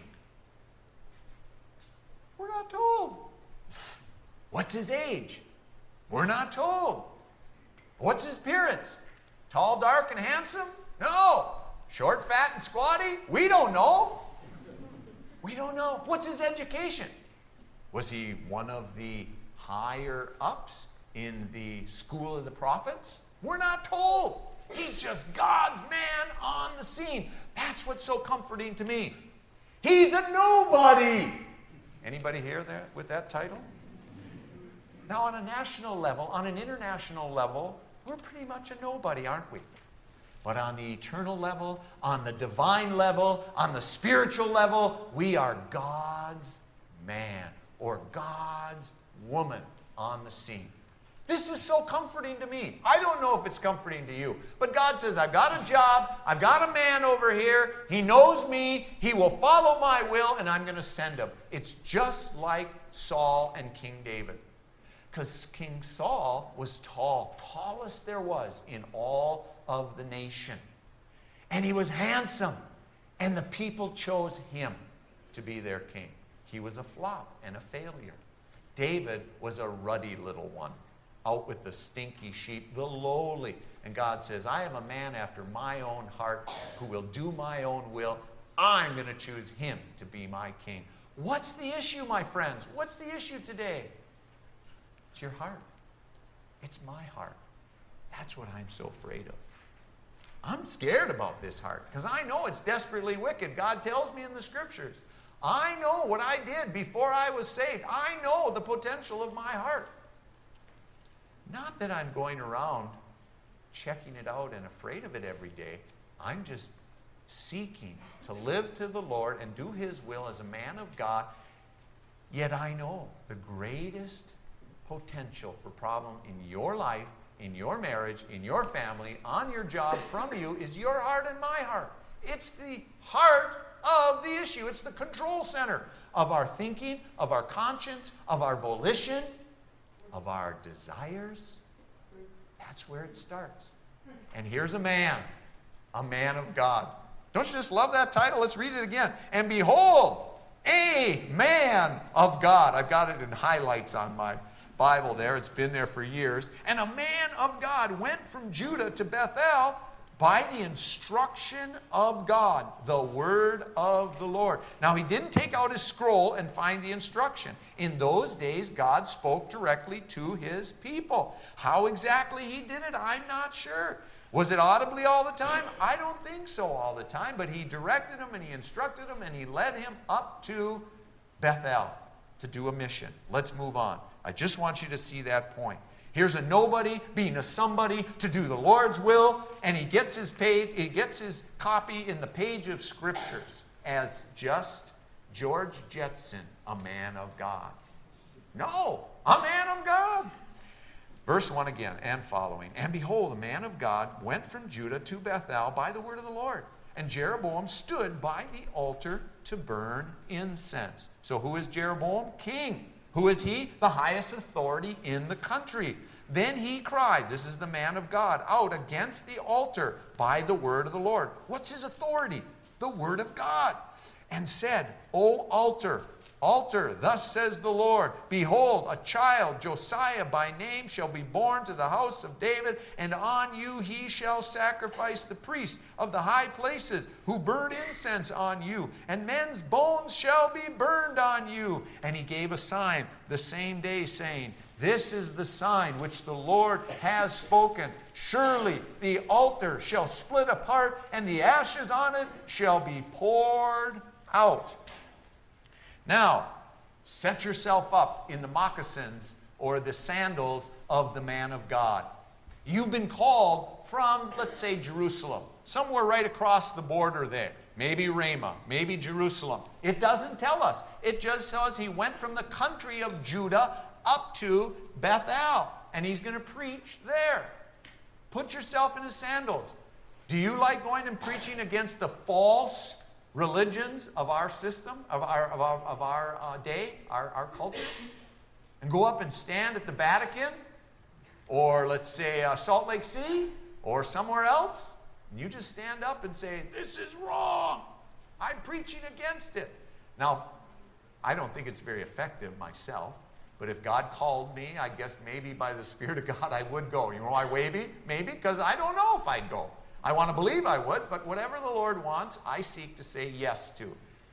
We're not told. What's his age? We're not told. What's his appearance? Tall, dark, and handsome? No. Short, fat, and squatty? We don't know. We don't know. What's his education? Was he one of the higher ups in the school of the prophets? We're not told. He's just God's man on the scene. That's what's so comforting to me. He's a nobody. Anybody here there with that title? Now, on a national level, on an international level, we're pretty much a nobody, aren't we? But on the eternal level, on the divine level, on the spiritual level, we are God's man or God's woman on the scene. This is so comforting to me. I don't know if it's comforting to you. But God says, I've got a job. I've got a man over here. He knows me. He will follow my will, and I'm going to send him. It's just like Saul and King David. Because King Saul was tall, tallest there was in all of the nation. And he was handsome. And the people chose him to be their king. He was a flop and a failure. David was a ruddy little one, out with the stinky sheep, the lowly. And God says, I am a man after my own heart who will do my own will. I'm going to choose him to be my king. What's the issue, my friends? What's the issue today? It's your heart. It's my heart. That's what I'm so afraid of. I'm scared about this heart because I know it's desperately wicked. God tells me in the Scriptures. I know what I did before I was saved. I know the potential of my heart. Not that I'm going around checking it out and afraid of it every day. I'm just seeking to live to the Lord and do His will as a man of God. Yet I know the greatest potential for problem in your life, in your marriage, in your family, on your job, from you, is your heart and my heart. It's the heart of the issue. It's the control center of our thinking, of our conscience, of our volition, of our desires. That's where it starts. And here's a man, a man of God. Don't you just love that title? Let's read it again. And behold, a man of God. I've got it in highlights on my Bible there. It's been there for years. And a man of God went from Judah to Bethel by the instruction of God, the word of the Lord. Now, he didn't take out his scroll and find the instruction. In those days, God spoke directly to his people. How exactly he did it, I'm not sure. Was it audibly all the time? I don't think so all the time, but he directed him and he instructed him and he led him up to Bethel to do a mission. Let's move on. I just want you to see that point. Here's a nobody being a somebody to do the Lord's will, and he gets his page, he gets his copy in the page of Scriptures as just George Jetson, a man of God. No, a man of God. Verse one again, and following. And behold, the man of God went from Judah to Bethel by the word of the Lord. And Jeroboam stood by the altar to burn incense. So who is Jeroboam? King. Who is he? The highest authority in the country. Then he cried, this is the man of God, out against the altar by the word of the Lord. What's his authority? The word of God. And said, O altar, altar, thus says the Lord, behold, a child, Josiah by name, shall be born to the house of David, and on you he shall sacrifice the priests of the high places, who burn incense on you, and men's bones shall be burned on you. And he gave a sign the same day, saying, this is the sign which the Lord has spoken. Surely the altar shall split apart, and the ashes on it shall be poured out. Now, set yourself up in the moccasins or the sandals of the man of God. You've been called from, let's say, Jerusalem, somewhere right across the border there. Maybe Ramah, maybe Jerusalem. It doesn't tell us. It just says he went from the country of Judah up to Bethel, and he's going to preach there. Put yourself in his sandals. Do you like going and preaching against the false religions of our system, of our, of our, of our uh, day, our, our culture? And go up and stand at the Vatican, or let's say uh, Salt Lake City, or somewhere else, and you just stand up and say, this is wrong. I'm preaching against it. Now, I don't think it's very effective myself, but if God called me, I guess maybe by the Spirit of God I would go. You know why maybe? Maybe because I don't know if I'd go. I want to believe I would, but whatever the Lord wants, I seek to say yes to.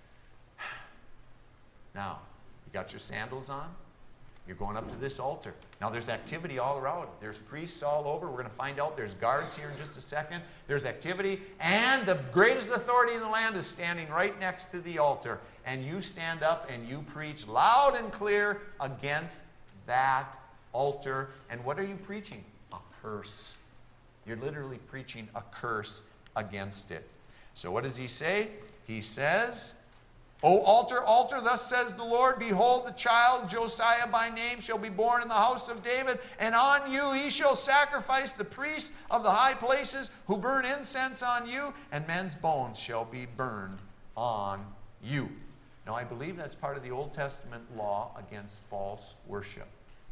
Now, you got your sandals on? You're going up to this altar. Now, there's activity all around. There's priests all over. We're going to find out. There's guards here in just a second. There's activity. And the greatest authority in the land is standing right next to the altar. And you stand up and you preach loud and clear against that altar. And what are you preaching? A curse. You're literally preaching a curse against it. So what does he say? He says, O altar, altar, thus says the Lord, behold, the child Josiah by name shall be born in the house of David, and on you he shall sacrifice the priests of the high places who burn incense on you, and men's bones shall be burned on you. Now, I believe that's part of the Old Testament law against false worship.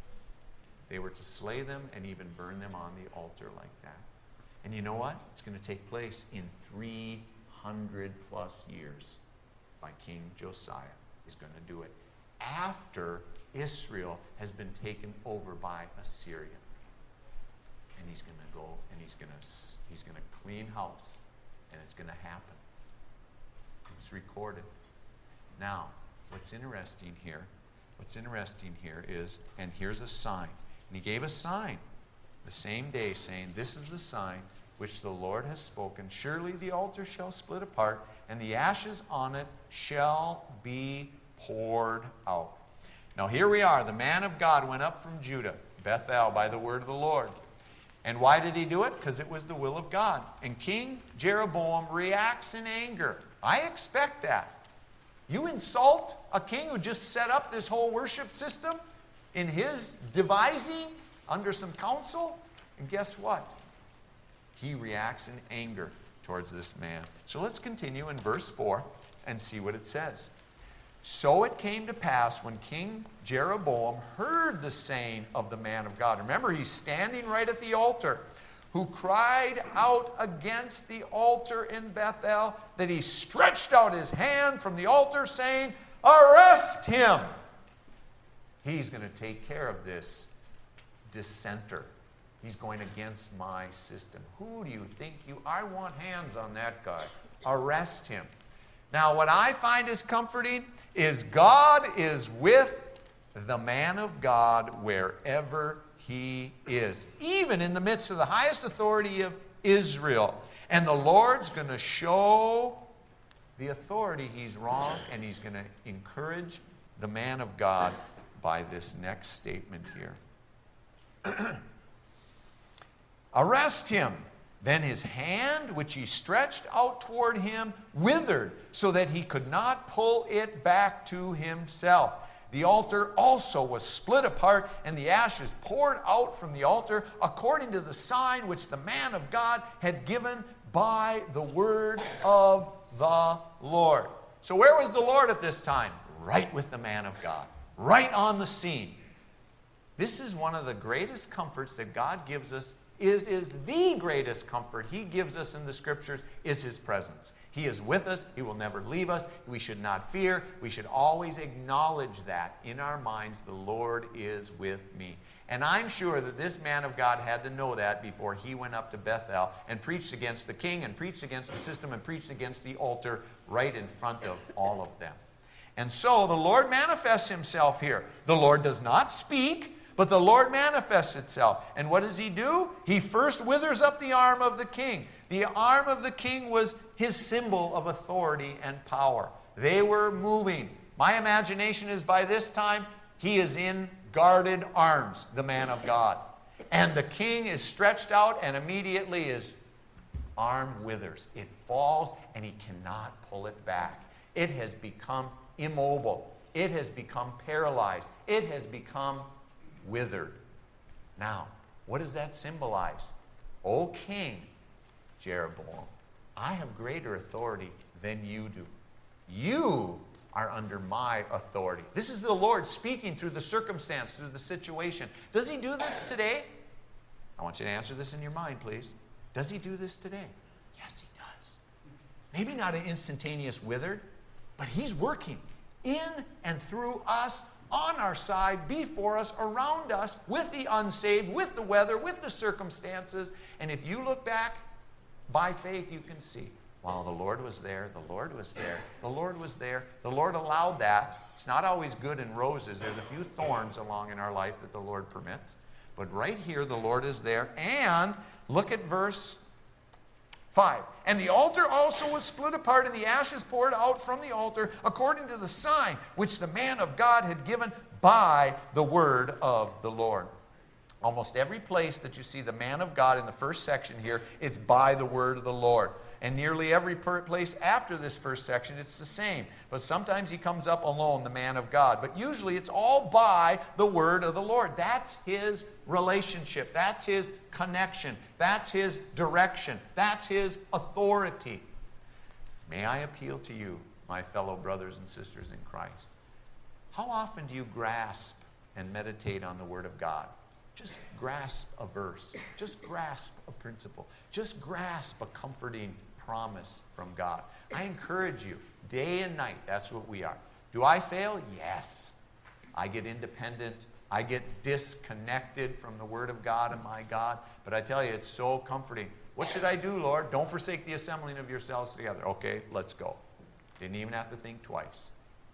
They were to slay them and even burn them on the altar like that. And you know what? It's going to take place in three hundred plus years. By King Josiah is going to do it after Israel has been taken over by Assyria. And he's going to go and he's going to he's going to clean house, and it's going to happen. It's recorded. Now, what's interesting here, what's interesting here is, and here's a sign. And he gave a sign the same day, saying, this is the sign which the Lord has spoken. Surely the altar shall split apart, and the ashes on it shall be poured out. Now here we are. The man of God went up from Judah, Bethel, by the word of the Lord. And why did he do it? Because it was the will of God. And King Jeroboam reacts in anger. I expect that. You insult a king who just set up this whole worship system in his devising under some counsel, and guess what? He reacts in anger towards this man. So let's continue in verse four and see what it says. So it came to pass when King Jeroboam heard the saying of the man of God. Remember, he's standing right at the altar, who cried out against the altar in Bethel, that he stretched out his hand from the altar, saying, arrest him. He's going to take care of this dissenter. He's going against my system. Who do you think you are? I want hands on that guy. Arrest him. Now, what I find is comforting is God is with the man of God wherever he is, even in the midst of the highest authority of Israel. And the Lord's going to show the authority he's wrong, and he's going to encourage the man of God by this next statement here. Arrest him. Then his hand, which he stretched out toward him, withered, so that he could not pull it back to himself. The altar also was split apart, and the ashes poured out from the altar, according to the sign which the man of God had given by the word of the Lord. So where was the Lord at this time? Right with the man of God. Right on the scene. This is one of the greatest comforts that God gives us. Is, is the greatest comfort he gives us in the Scriptures is his presence. He is with us. He will never leave us. We should not fear. We should always acknowledge that in our minds, the Lord is with me. And I'm sure that this man of God had to know that before he went up to Bethel and preached against the king and preached against the system and preached against the altar right in front of all of them. And so the Lord manifests himself here. The Lord does not speak, but the Lord manifests itself. And what does he do? He first withers up the arm of the king. The arm of the king was his symbol of authority and power. They were moving. My imagination is by this time, he is in guarded arms, the man of God. And the king is stretched out, and immediately his arm withers. It falls, and he cannot pull it back. It has become immobile. It has become paralyzed. It has become withered. Now, what does that symbolize? O King Jeroboam, I have greater authority than you do. You are under my authority. This is the Lord speaking through the circumstance, through the situation. Does he do this today? I want you to answer this in your mind, please. Does he do this today? Yes, he does. Maybe not an instantaneous withered, but he's working in and through us, on our side, before us, around us, with the unsaved, with the weather, with the circumstances. And if you look back by faith, you can see, wow, the Lord was there, the Lord was there, the Lord was there. The Lord allowed that. It's not always good in roses. There's a few thorns along in our life that the Lord permits. But right here, the Lord is there. And look at verse five. And the altar also was split apart, and the ashes poured out from the altar according to the sign which the man of God had given by the word of the Lord. Almost every place that you see the man of God in the first section here, it's by the word of the Lord. And nearly every place after this first section, it's the same. But sometimes he comes up alone, the man of God. But usually it's all by the word of the Lord. That's his relationship. That's his connection. That's his direction. That's his authority. May I appeal to you, my fellow brothers and sisters in Christ. How often do you grasp and meditate on the word of God? Just grasp a verse. Just grasp a principle. Just grasp a comforting promise from God. I encourage you, day and night, that's what we are. Do I fail? Yes. I get independent. I get disconnected from the Word of God and my God. But I tell you, it's so comforting. What should I do, Lord? Don't forsake the assembling of yourselves together. Okay, let's go. Didn't even have to think twice.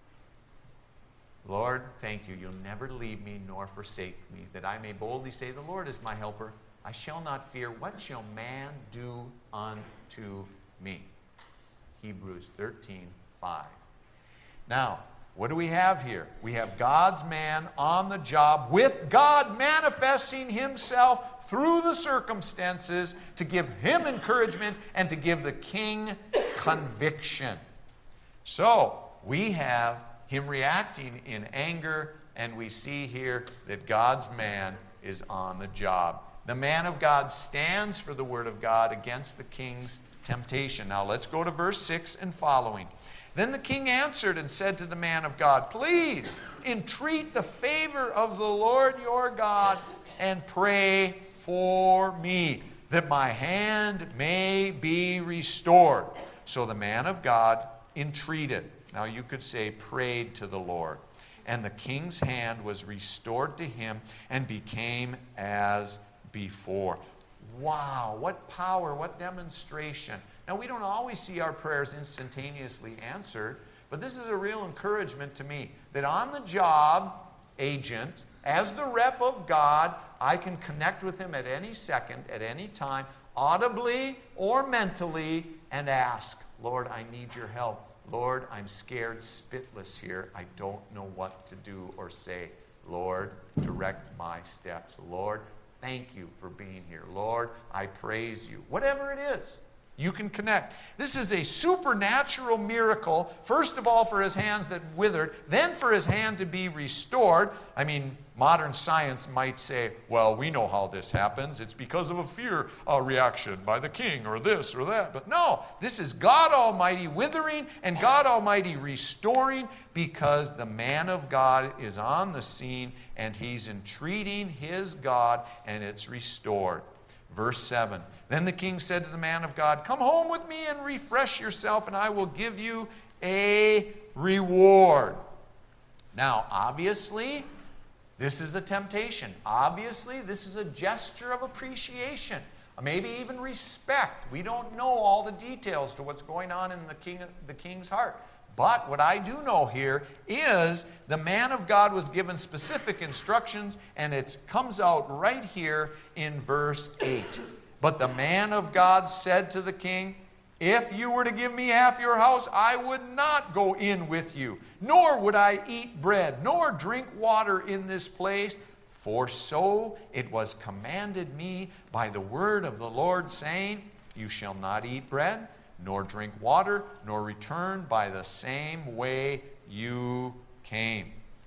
Lord, thank you. You'll never leave me nor forsake me, that I may boldly say, the Lord is my helper. I shall not fear. What shall man do unto me? Hebrews thirteen five. Now, what do we have here? We have God's man on the job, with God manifesting himself through the circumstances to give him encouragement and to give the king conviction. So, we have him reacting in anger, and we see here that God's man is on the job. The man of God stands for the word of God against the king's temptation. Now let's go to verse six and following. Then the king answered and said to the man of God, please entreat the favor of the Lord your God and pray for me, that my hand may be restored. So the man of God entreated. Now you could say prayed to the Lord. And the king's hand was restored to him and became as before. Wow, what power, what demonstration. Now, we don't always see our prayers instantaneously answered, but this is a real encouragement to me that on the job, agent, as the rep of God, I can connect with Him at any second, at any time, audibly or mentally, and ask, Lord, I need your help. Lord, I'm scared spitless here. I don't know what to do or say. Lord, direct my steps. Lord, thank you for being here. Lord, I praise you. Whatever it is, you can connect. This is a supernatural miracle, first of all for his hands that withered, then for his hand to be restored. I mean, modern science might say, well, we know how this happens. It's because of a fear uh, reaction by the king or this or that. But no, this is God Almighty withering and God Almighty restoring, because the man of God is on the scene and he's entreating his God, and it's restored. Verse seven, then the king said to the man of God, come home with me and refresh yourself, and I will give you a reward. Now, obviously, this is a temptation. Obviously, this is a gesture of appreciation, maybe even respect. We don't know all the details to what's going on in the king, the king's heart. But what I do know here is the man of God was given specific instructions, and it comes out right here in verse eight. But the man of God said to the king, if you were to give me half your house, I would not go in with you, nor would I eat bread, nor drink water in this place. For so it was commanded me by the word of the Lord, saying, you shall not eat bread, nor drink water, nor return by the same way you came.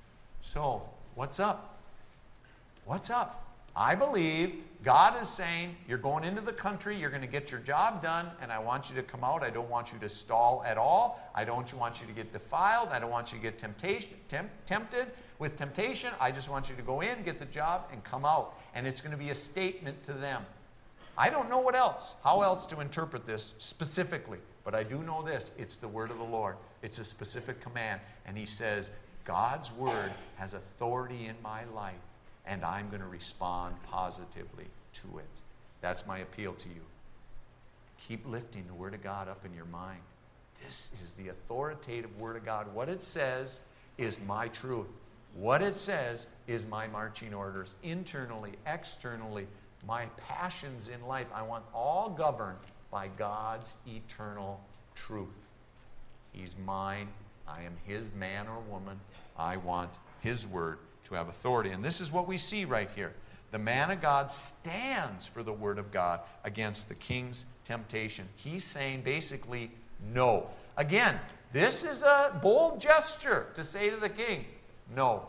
So, what's up? What's up? I believe God is saying, you're going into the country, you're going to get your job done, and I want you to come out. I don't want you to stall at all. I don't want you to get defiled. I don't want you to get temptation, temp, tempted with temptation. I just want you to go in, get the job, and come out. And it's going to be a statement to them. I don't know what else, how else to interpret this specifically, but I do know this. It's the word of the Lord. It's a specific command. And he says, God's word has authority in my life, and I'm going to respond positively to it. That's my appeal to you. Keep lifting the word of God up in your mind. This is the authoritative word of God. What it says is my truth. What it says is my marching orders, internally, externally. My passions in life, I want all governed by God's eternal truth. He's mine. I am His man or woman. I want His word to have authority. And this is what we see right here. The man of God stands for the word of God against the king's temptation. He's saying basically no. Again, this is a bold gesture to say to the king, no.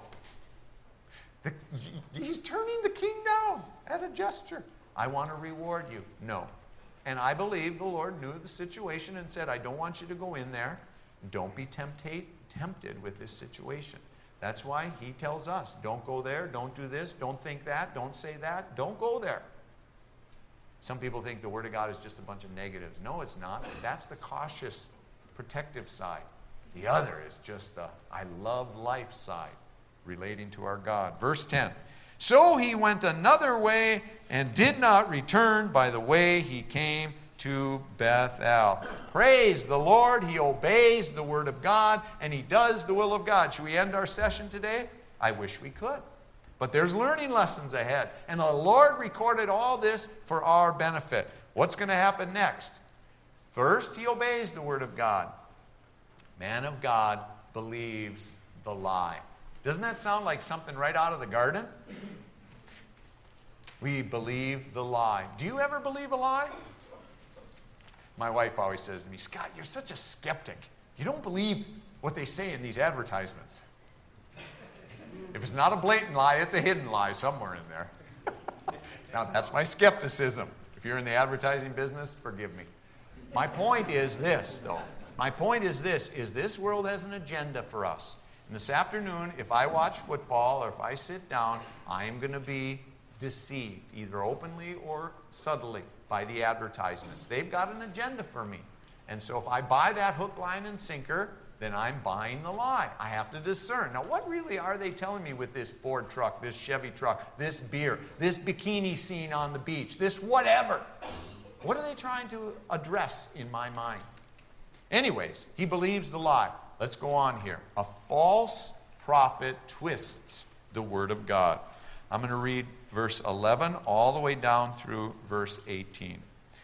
The, he's turning the king down at a gesture. I want to reward you. No. And I believe the Lord knew the situation and said, I don't want you to go in there. Don't be temptate, tempted with this situation. That's why He tells us, don't go there, don't do this, don't think that, don't say that, don't go there. Some people think the Word of God is just a bunch of negatives. No, it's not. That's the cautious, protective side. The other is just the I love life side, relating to our God. Verse ten. So he went another way and did not return by the way he came to Bethel. Praise the Lord. He obeys the word of God and he does the will of God. Should we end our session today? I wish we could. But there's learning lessons ahead. And the Lord recorded all this for our benefit. What's going to happen next? First, he obeys the word of God. Man of God believes the lie. Doesn't that sound like something right out of the garden? We believe the lie. Do you ever believe a lie? My wife always says to me, Scott, you're such a skeptic. You don't believe what they say in these advertisements. If it's not a blatant lie, it's a hidden lie somewhere in there. Now, that's my skepticism. If you're in the advertising business, forgive me. My point is this, though. My point is this, is this world has an agenda for us. And this afternoon, if I watch football or if I sit down, I am going to be deceived, either openly or subtly, by the advertisements. They've got an agenda for me. And so if I buy that hook, line, and sinker, then I'm buying the lie. I have to discern. Now, what really are they telling me with this Ford truck, this Chevy truck, this beer, this bikini scene on the beach, this whatever? What are they trying to address in my mind? Anyways, he believes the lie. Let's go on here. A false prophet twists the word of God. I'm going to read verse eleven all the way down through verse eighteen.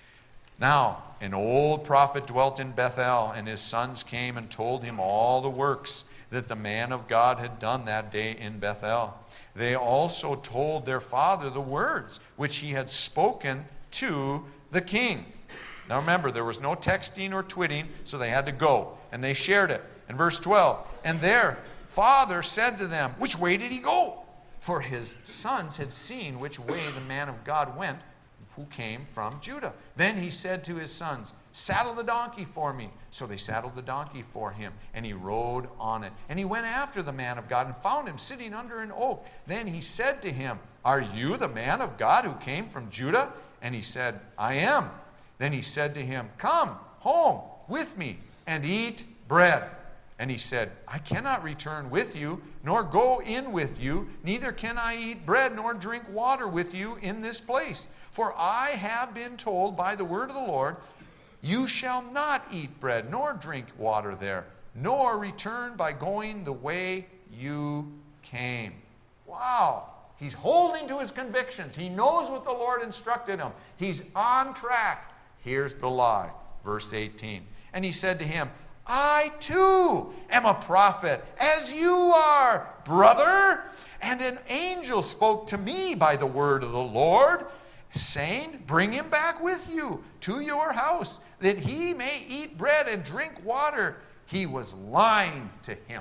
Now, an old prophet dwelt in Bethel, and his sons came and told him all the works that the man of God had done that day in Bethel. They also told their father the words which he had spoken to the king. Now remember, there was no texting or twitting, so they had to go. And they shared it. In verse twelve, and their father said to them, which way did he go? For his sons had seen which way the man of God went, who came from Judah. Then he said to his sons, saddle the donkey for me. So they saddled the donkey for him, and he rode on it. And he went after the man of God and found him sitting under an oak. Then he said to him, are you the man of God who came from Judah? And he said, I am. Then he said to him, come home with me and eat bread. And he said, I cannot return with you, nor go in with you, neither can I eat bread nor drink water with you in this place. For I have been told by the word of the Lord, you shall not eat bread nor drink water there, nor return by going the way you came. Wow. He's holding to his convictions. He knows what the Lord instructed him. He's on track. Here's the lie. Verse eighteen. And he said to him, I too am a prophet, as you are, brother. And an angel spoke to me by the word of the Lord, saying, bring him back with you to your house, that he may eat bread and drink water. He was lying to him.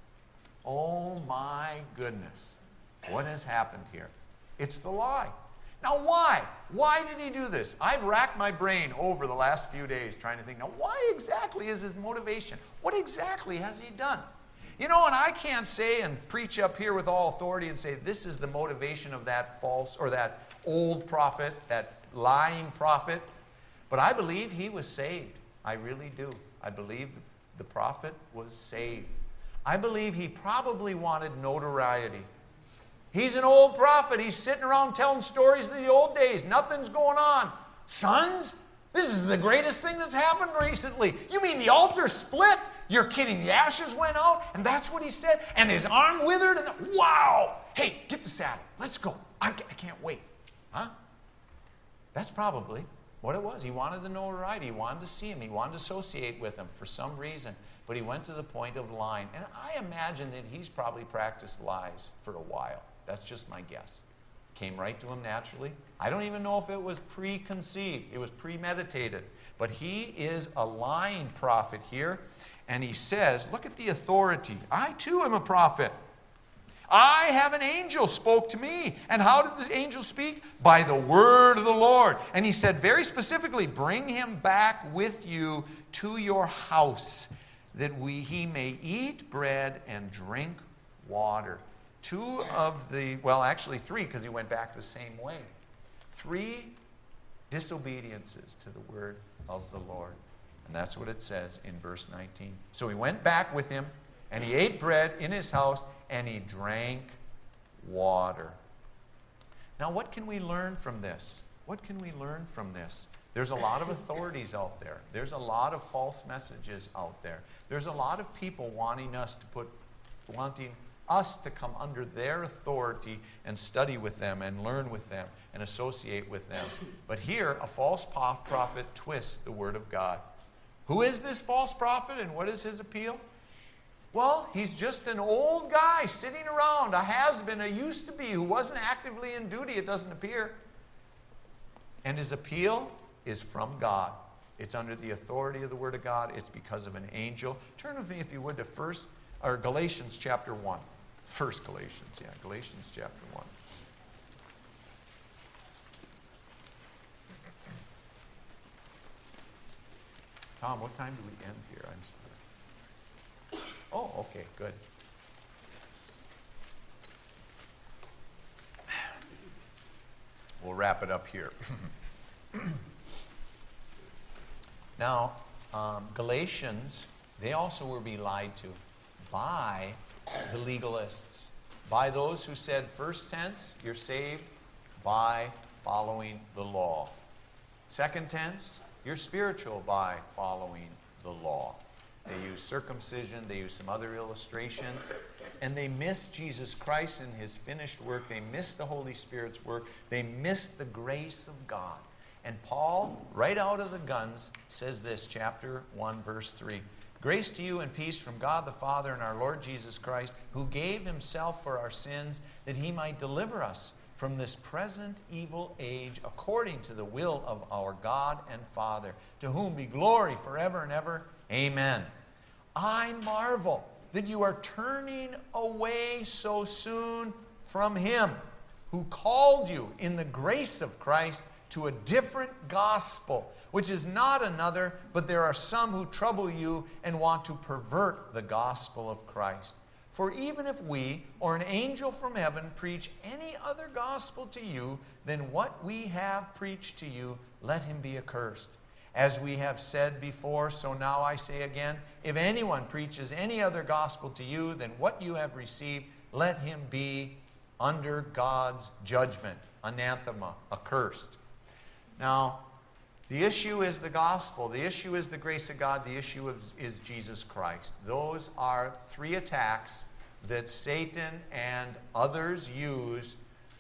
Oh my goodness. What has happened here? It's the lie. Now why? Why did he do this? I've racked my brain over the last few days trying to think, now why exactly is his motivation? What exactly has he done? You know, and I can't say and preach up here with all authority and say this is the motivation of that false or that old prophet, that lying prophet. But I believe he was saved. I really do. I believe the prophet was saved. I believe he probably wanted notoriety. He's an old prophet. He's sitting around telling stories of the old days. Nothing's going on. Sons, this is the greatest thing that's happened recently. You mean the altar split? You're kidding. The ashes went out, and that's what he said? And his arm withered? And the, wow! Hey, get the saddle. Let's go. I, I can't wait. Huh? That's probably what it was. He wanted the notoriety. He wanted to see him. He wanted to associate with him for some reason. But he went to the point of lying. And I imagine that he's probably practiced lies for a while. That's just my guess. Came right to him naturally. I don't even know if it was preconceived. It was premeditated. But he is a lying prophet here. And he says, look at the authority. I too am a prophet. I have an angel spoke to me. And how did the angel speak? By the word of the Lord. And he said very specifically, bring him back with you to your house, that we, he may eat bread and drink water. Two of the, well, actually three, because he went back the same way. Three disobediences to the word of the Lord. And that's what it says in verse nineteen. So he went back with him, and he ate bread in his house, and he drank water. Now, what can we learn from this? What can we learn from this? There's a lot of authorities out there. There's a lot of false messages out there. There's a lot of people wanting us to put, wanting us to come under their authority and study with them and learn with them and associate with them. But here, a false prophet twists the word of God. Who is this false prophet and what is his appeal? Well, he's just an old guy sitting around, a has-been, a used-to-be, who wasn't actively in duty, it doesn't appear. And his appeal is from God. It's under the authority of the Word of God. It's because of an angel. Turn with me, if you would, to first, or Galatians chapter one. First Galatians, yeah, Galatians chapter one. Tom, what time do we end here? I'm sorry. Oh, okay, good. We'll wrap it up here. Now, um, Galatians they also will be lied to by the legalists, by those who said, first tense, you're saved by following the law. Second tense, you're spiritual by following the law. They use circumcision, they use some other illustrations, and they miss Jesus Christ and His finished work. They miss the Holy Spirit's work. They miss the grace of God. And Paul, right out of the guns, says this, chapter one, verse three. Grace to you and peace from God the Father and our Lord Jesus Christ, who gave Himself for our sins, that He might deliver us from this present evil age, according to the will of our God and Father, to whom be glory forever and ever. Amen. I marvel that you are turning away so soon from Him who called you in the grace of Christ to a different gospel, which is not another, but there are some who trouble you and want to pervert the gospel of Christ. For even if we or an angel from heaven preach any other gospel to you than what we have preached to you, let him be accursed. As we have said before, so now I say again, if anyone preaches any other gospel to you than what you have received, let him be under God's judgment, anathema, accursed. Now, the issue is the gospel. The issue is the grace of God. The issue is, is Jesus Christ. Those are three attacks that Satan and others use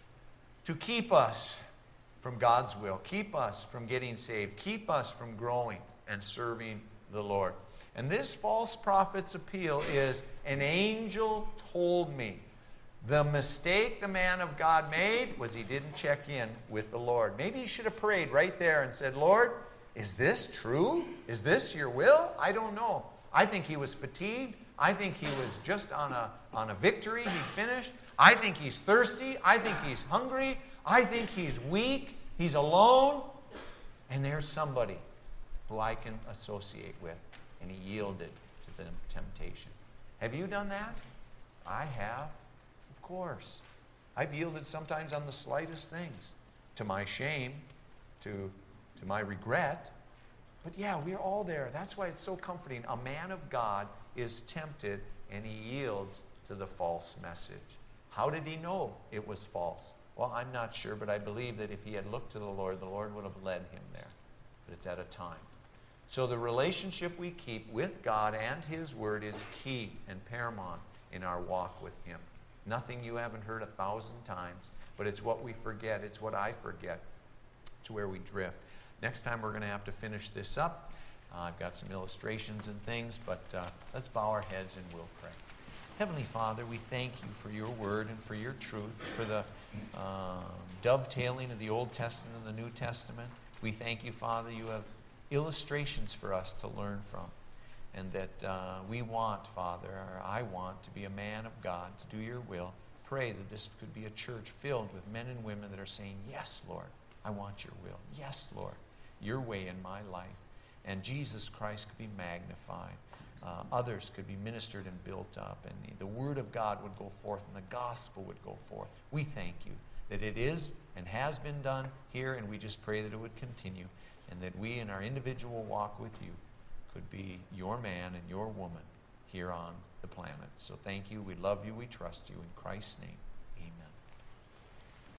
to keep us from God's will, keep us from getting saved, keep us from growing and serving the Lord. And this false prophet's appeal is, an angel told me. The mistake the man of God made was he didn't check in with the Lord. Maybe he should have prayed right there and said, Lord, is this true? Is this your will? I don't know. I think he was fatigued. I think he was just on a, on a victory. He finished. I think he's thirsty. I think he's hungry. I think he's weak. He's alone. And there's somebody who I can associate with. And he yielded to the temptation. Have you done that? I have. Of course. I've yielded sometimes on the slightest things. To my shame. To, to my regret. But yeah, we're all there. That's why it's so comforting. A man of God is tempted and he yields to the false message. How did he know it was false? Well, I'm not sure, but I believe that if he had looked to the Lord, the Lord would have led him there. But it's at a time. So the relationship we keep with God and His Word is key and paramount in our walk with Him. Nothing you haven't heard a thousand times, but it's what we forget. It's what I forget. It's where we drift. Next time we're going to have to finish this up. Uh, I've got some illustrations and things, but uh, let's bow our heads and we'll pray. Heavenly Father, we thank you for your word and for your truth, for the uh, dovetailing of the Old Testament and the New Testament. We thank you, Father, you have illustrations for us to learn from. And that uh, we want, Father, or I want to be a man of God, to do your will. Pray that this could be a church filled with men and women that are saying, yes, Lord, I want your will. Yes, Lord, your way in my life. And Jesus Christ could be magnified. Uh, others could be ministered and built up. And the, the Word of God would go forth and the gospel would go forth. We thank you that it is and has been done here, and we just pray that it would continue. And that we in our individual walk with you could be your man and your woman here on the planet. So thank you. We love you. We trust you. In Christ's name, amen.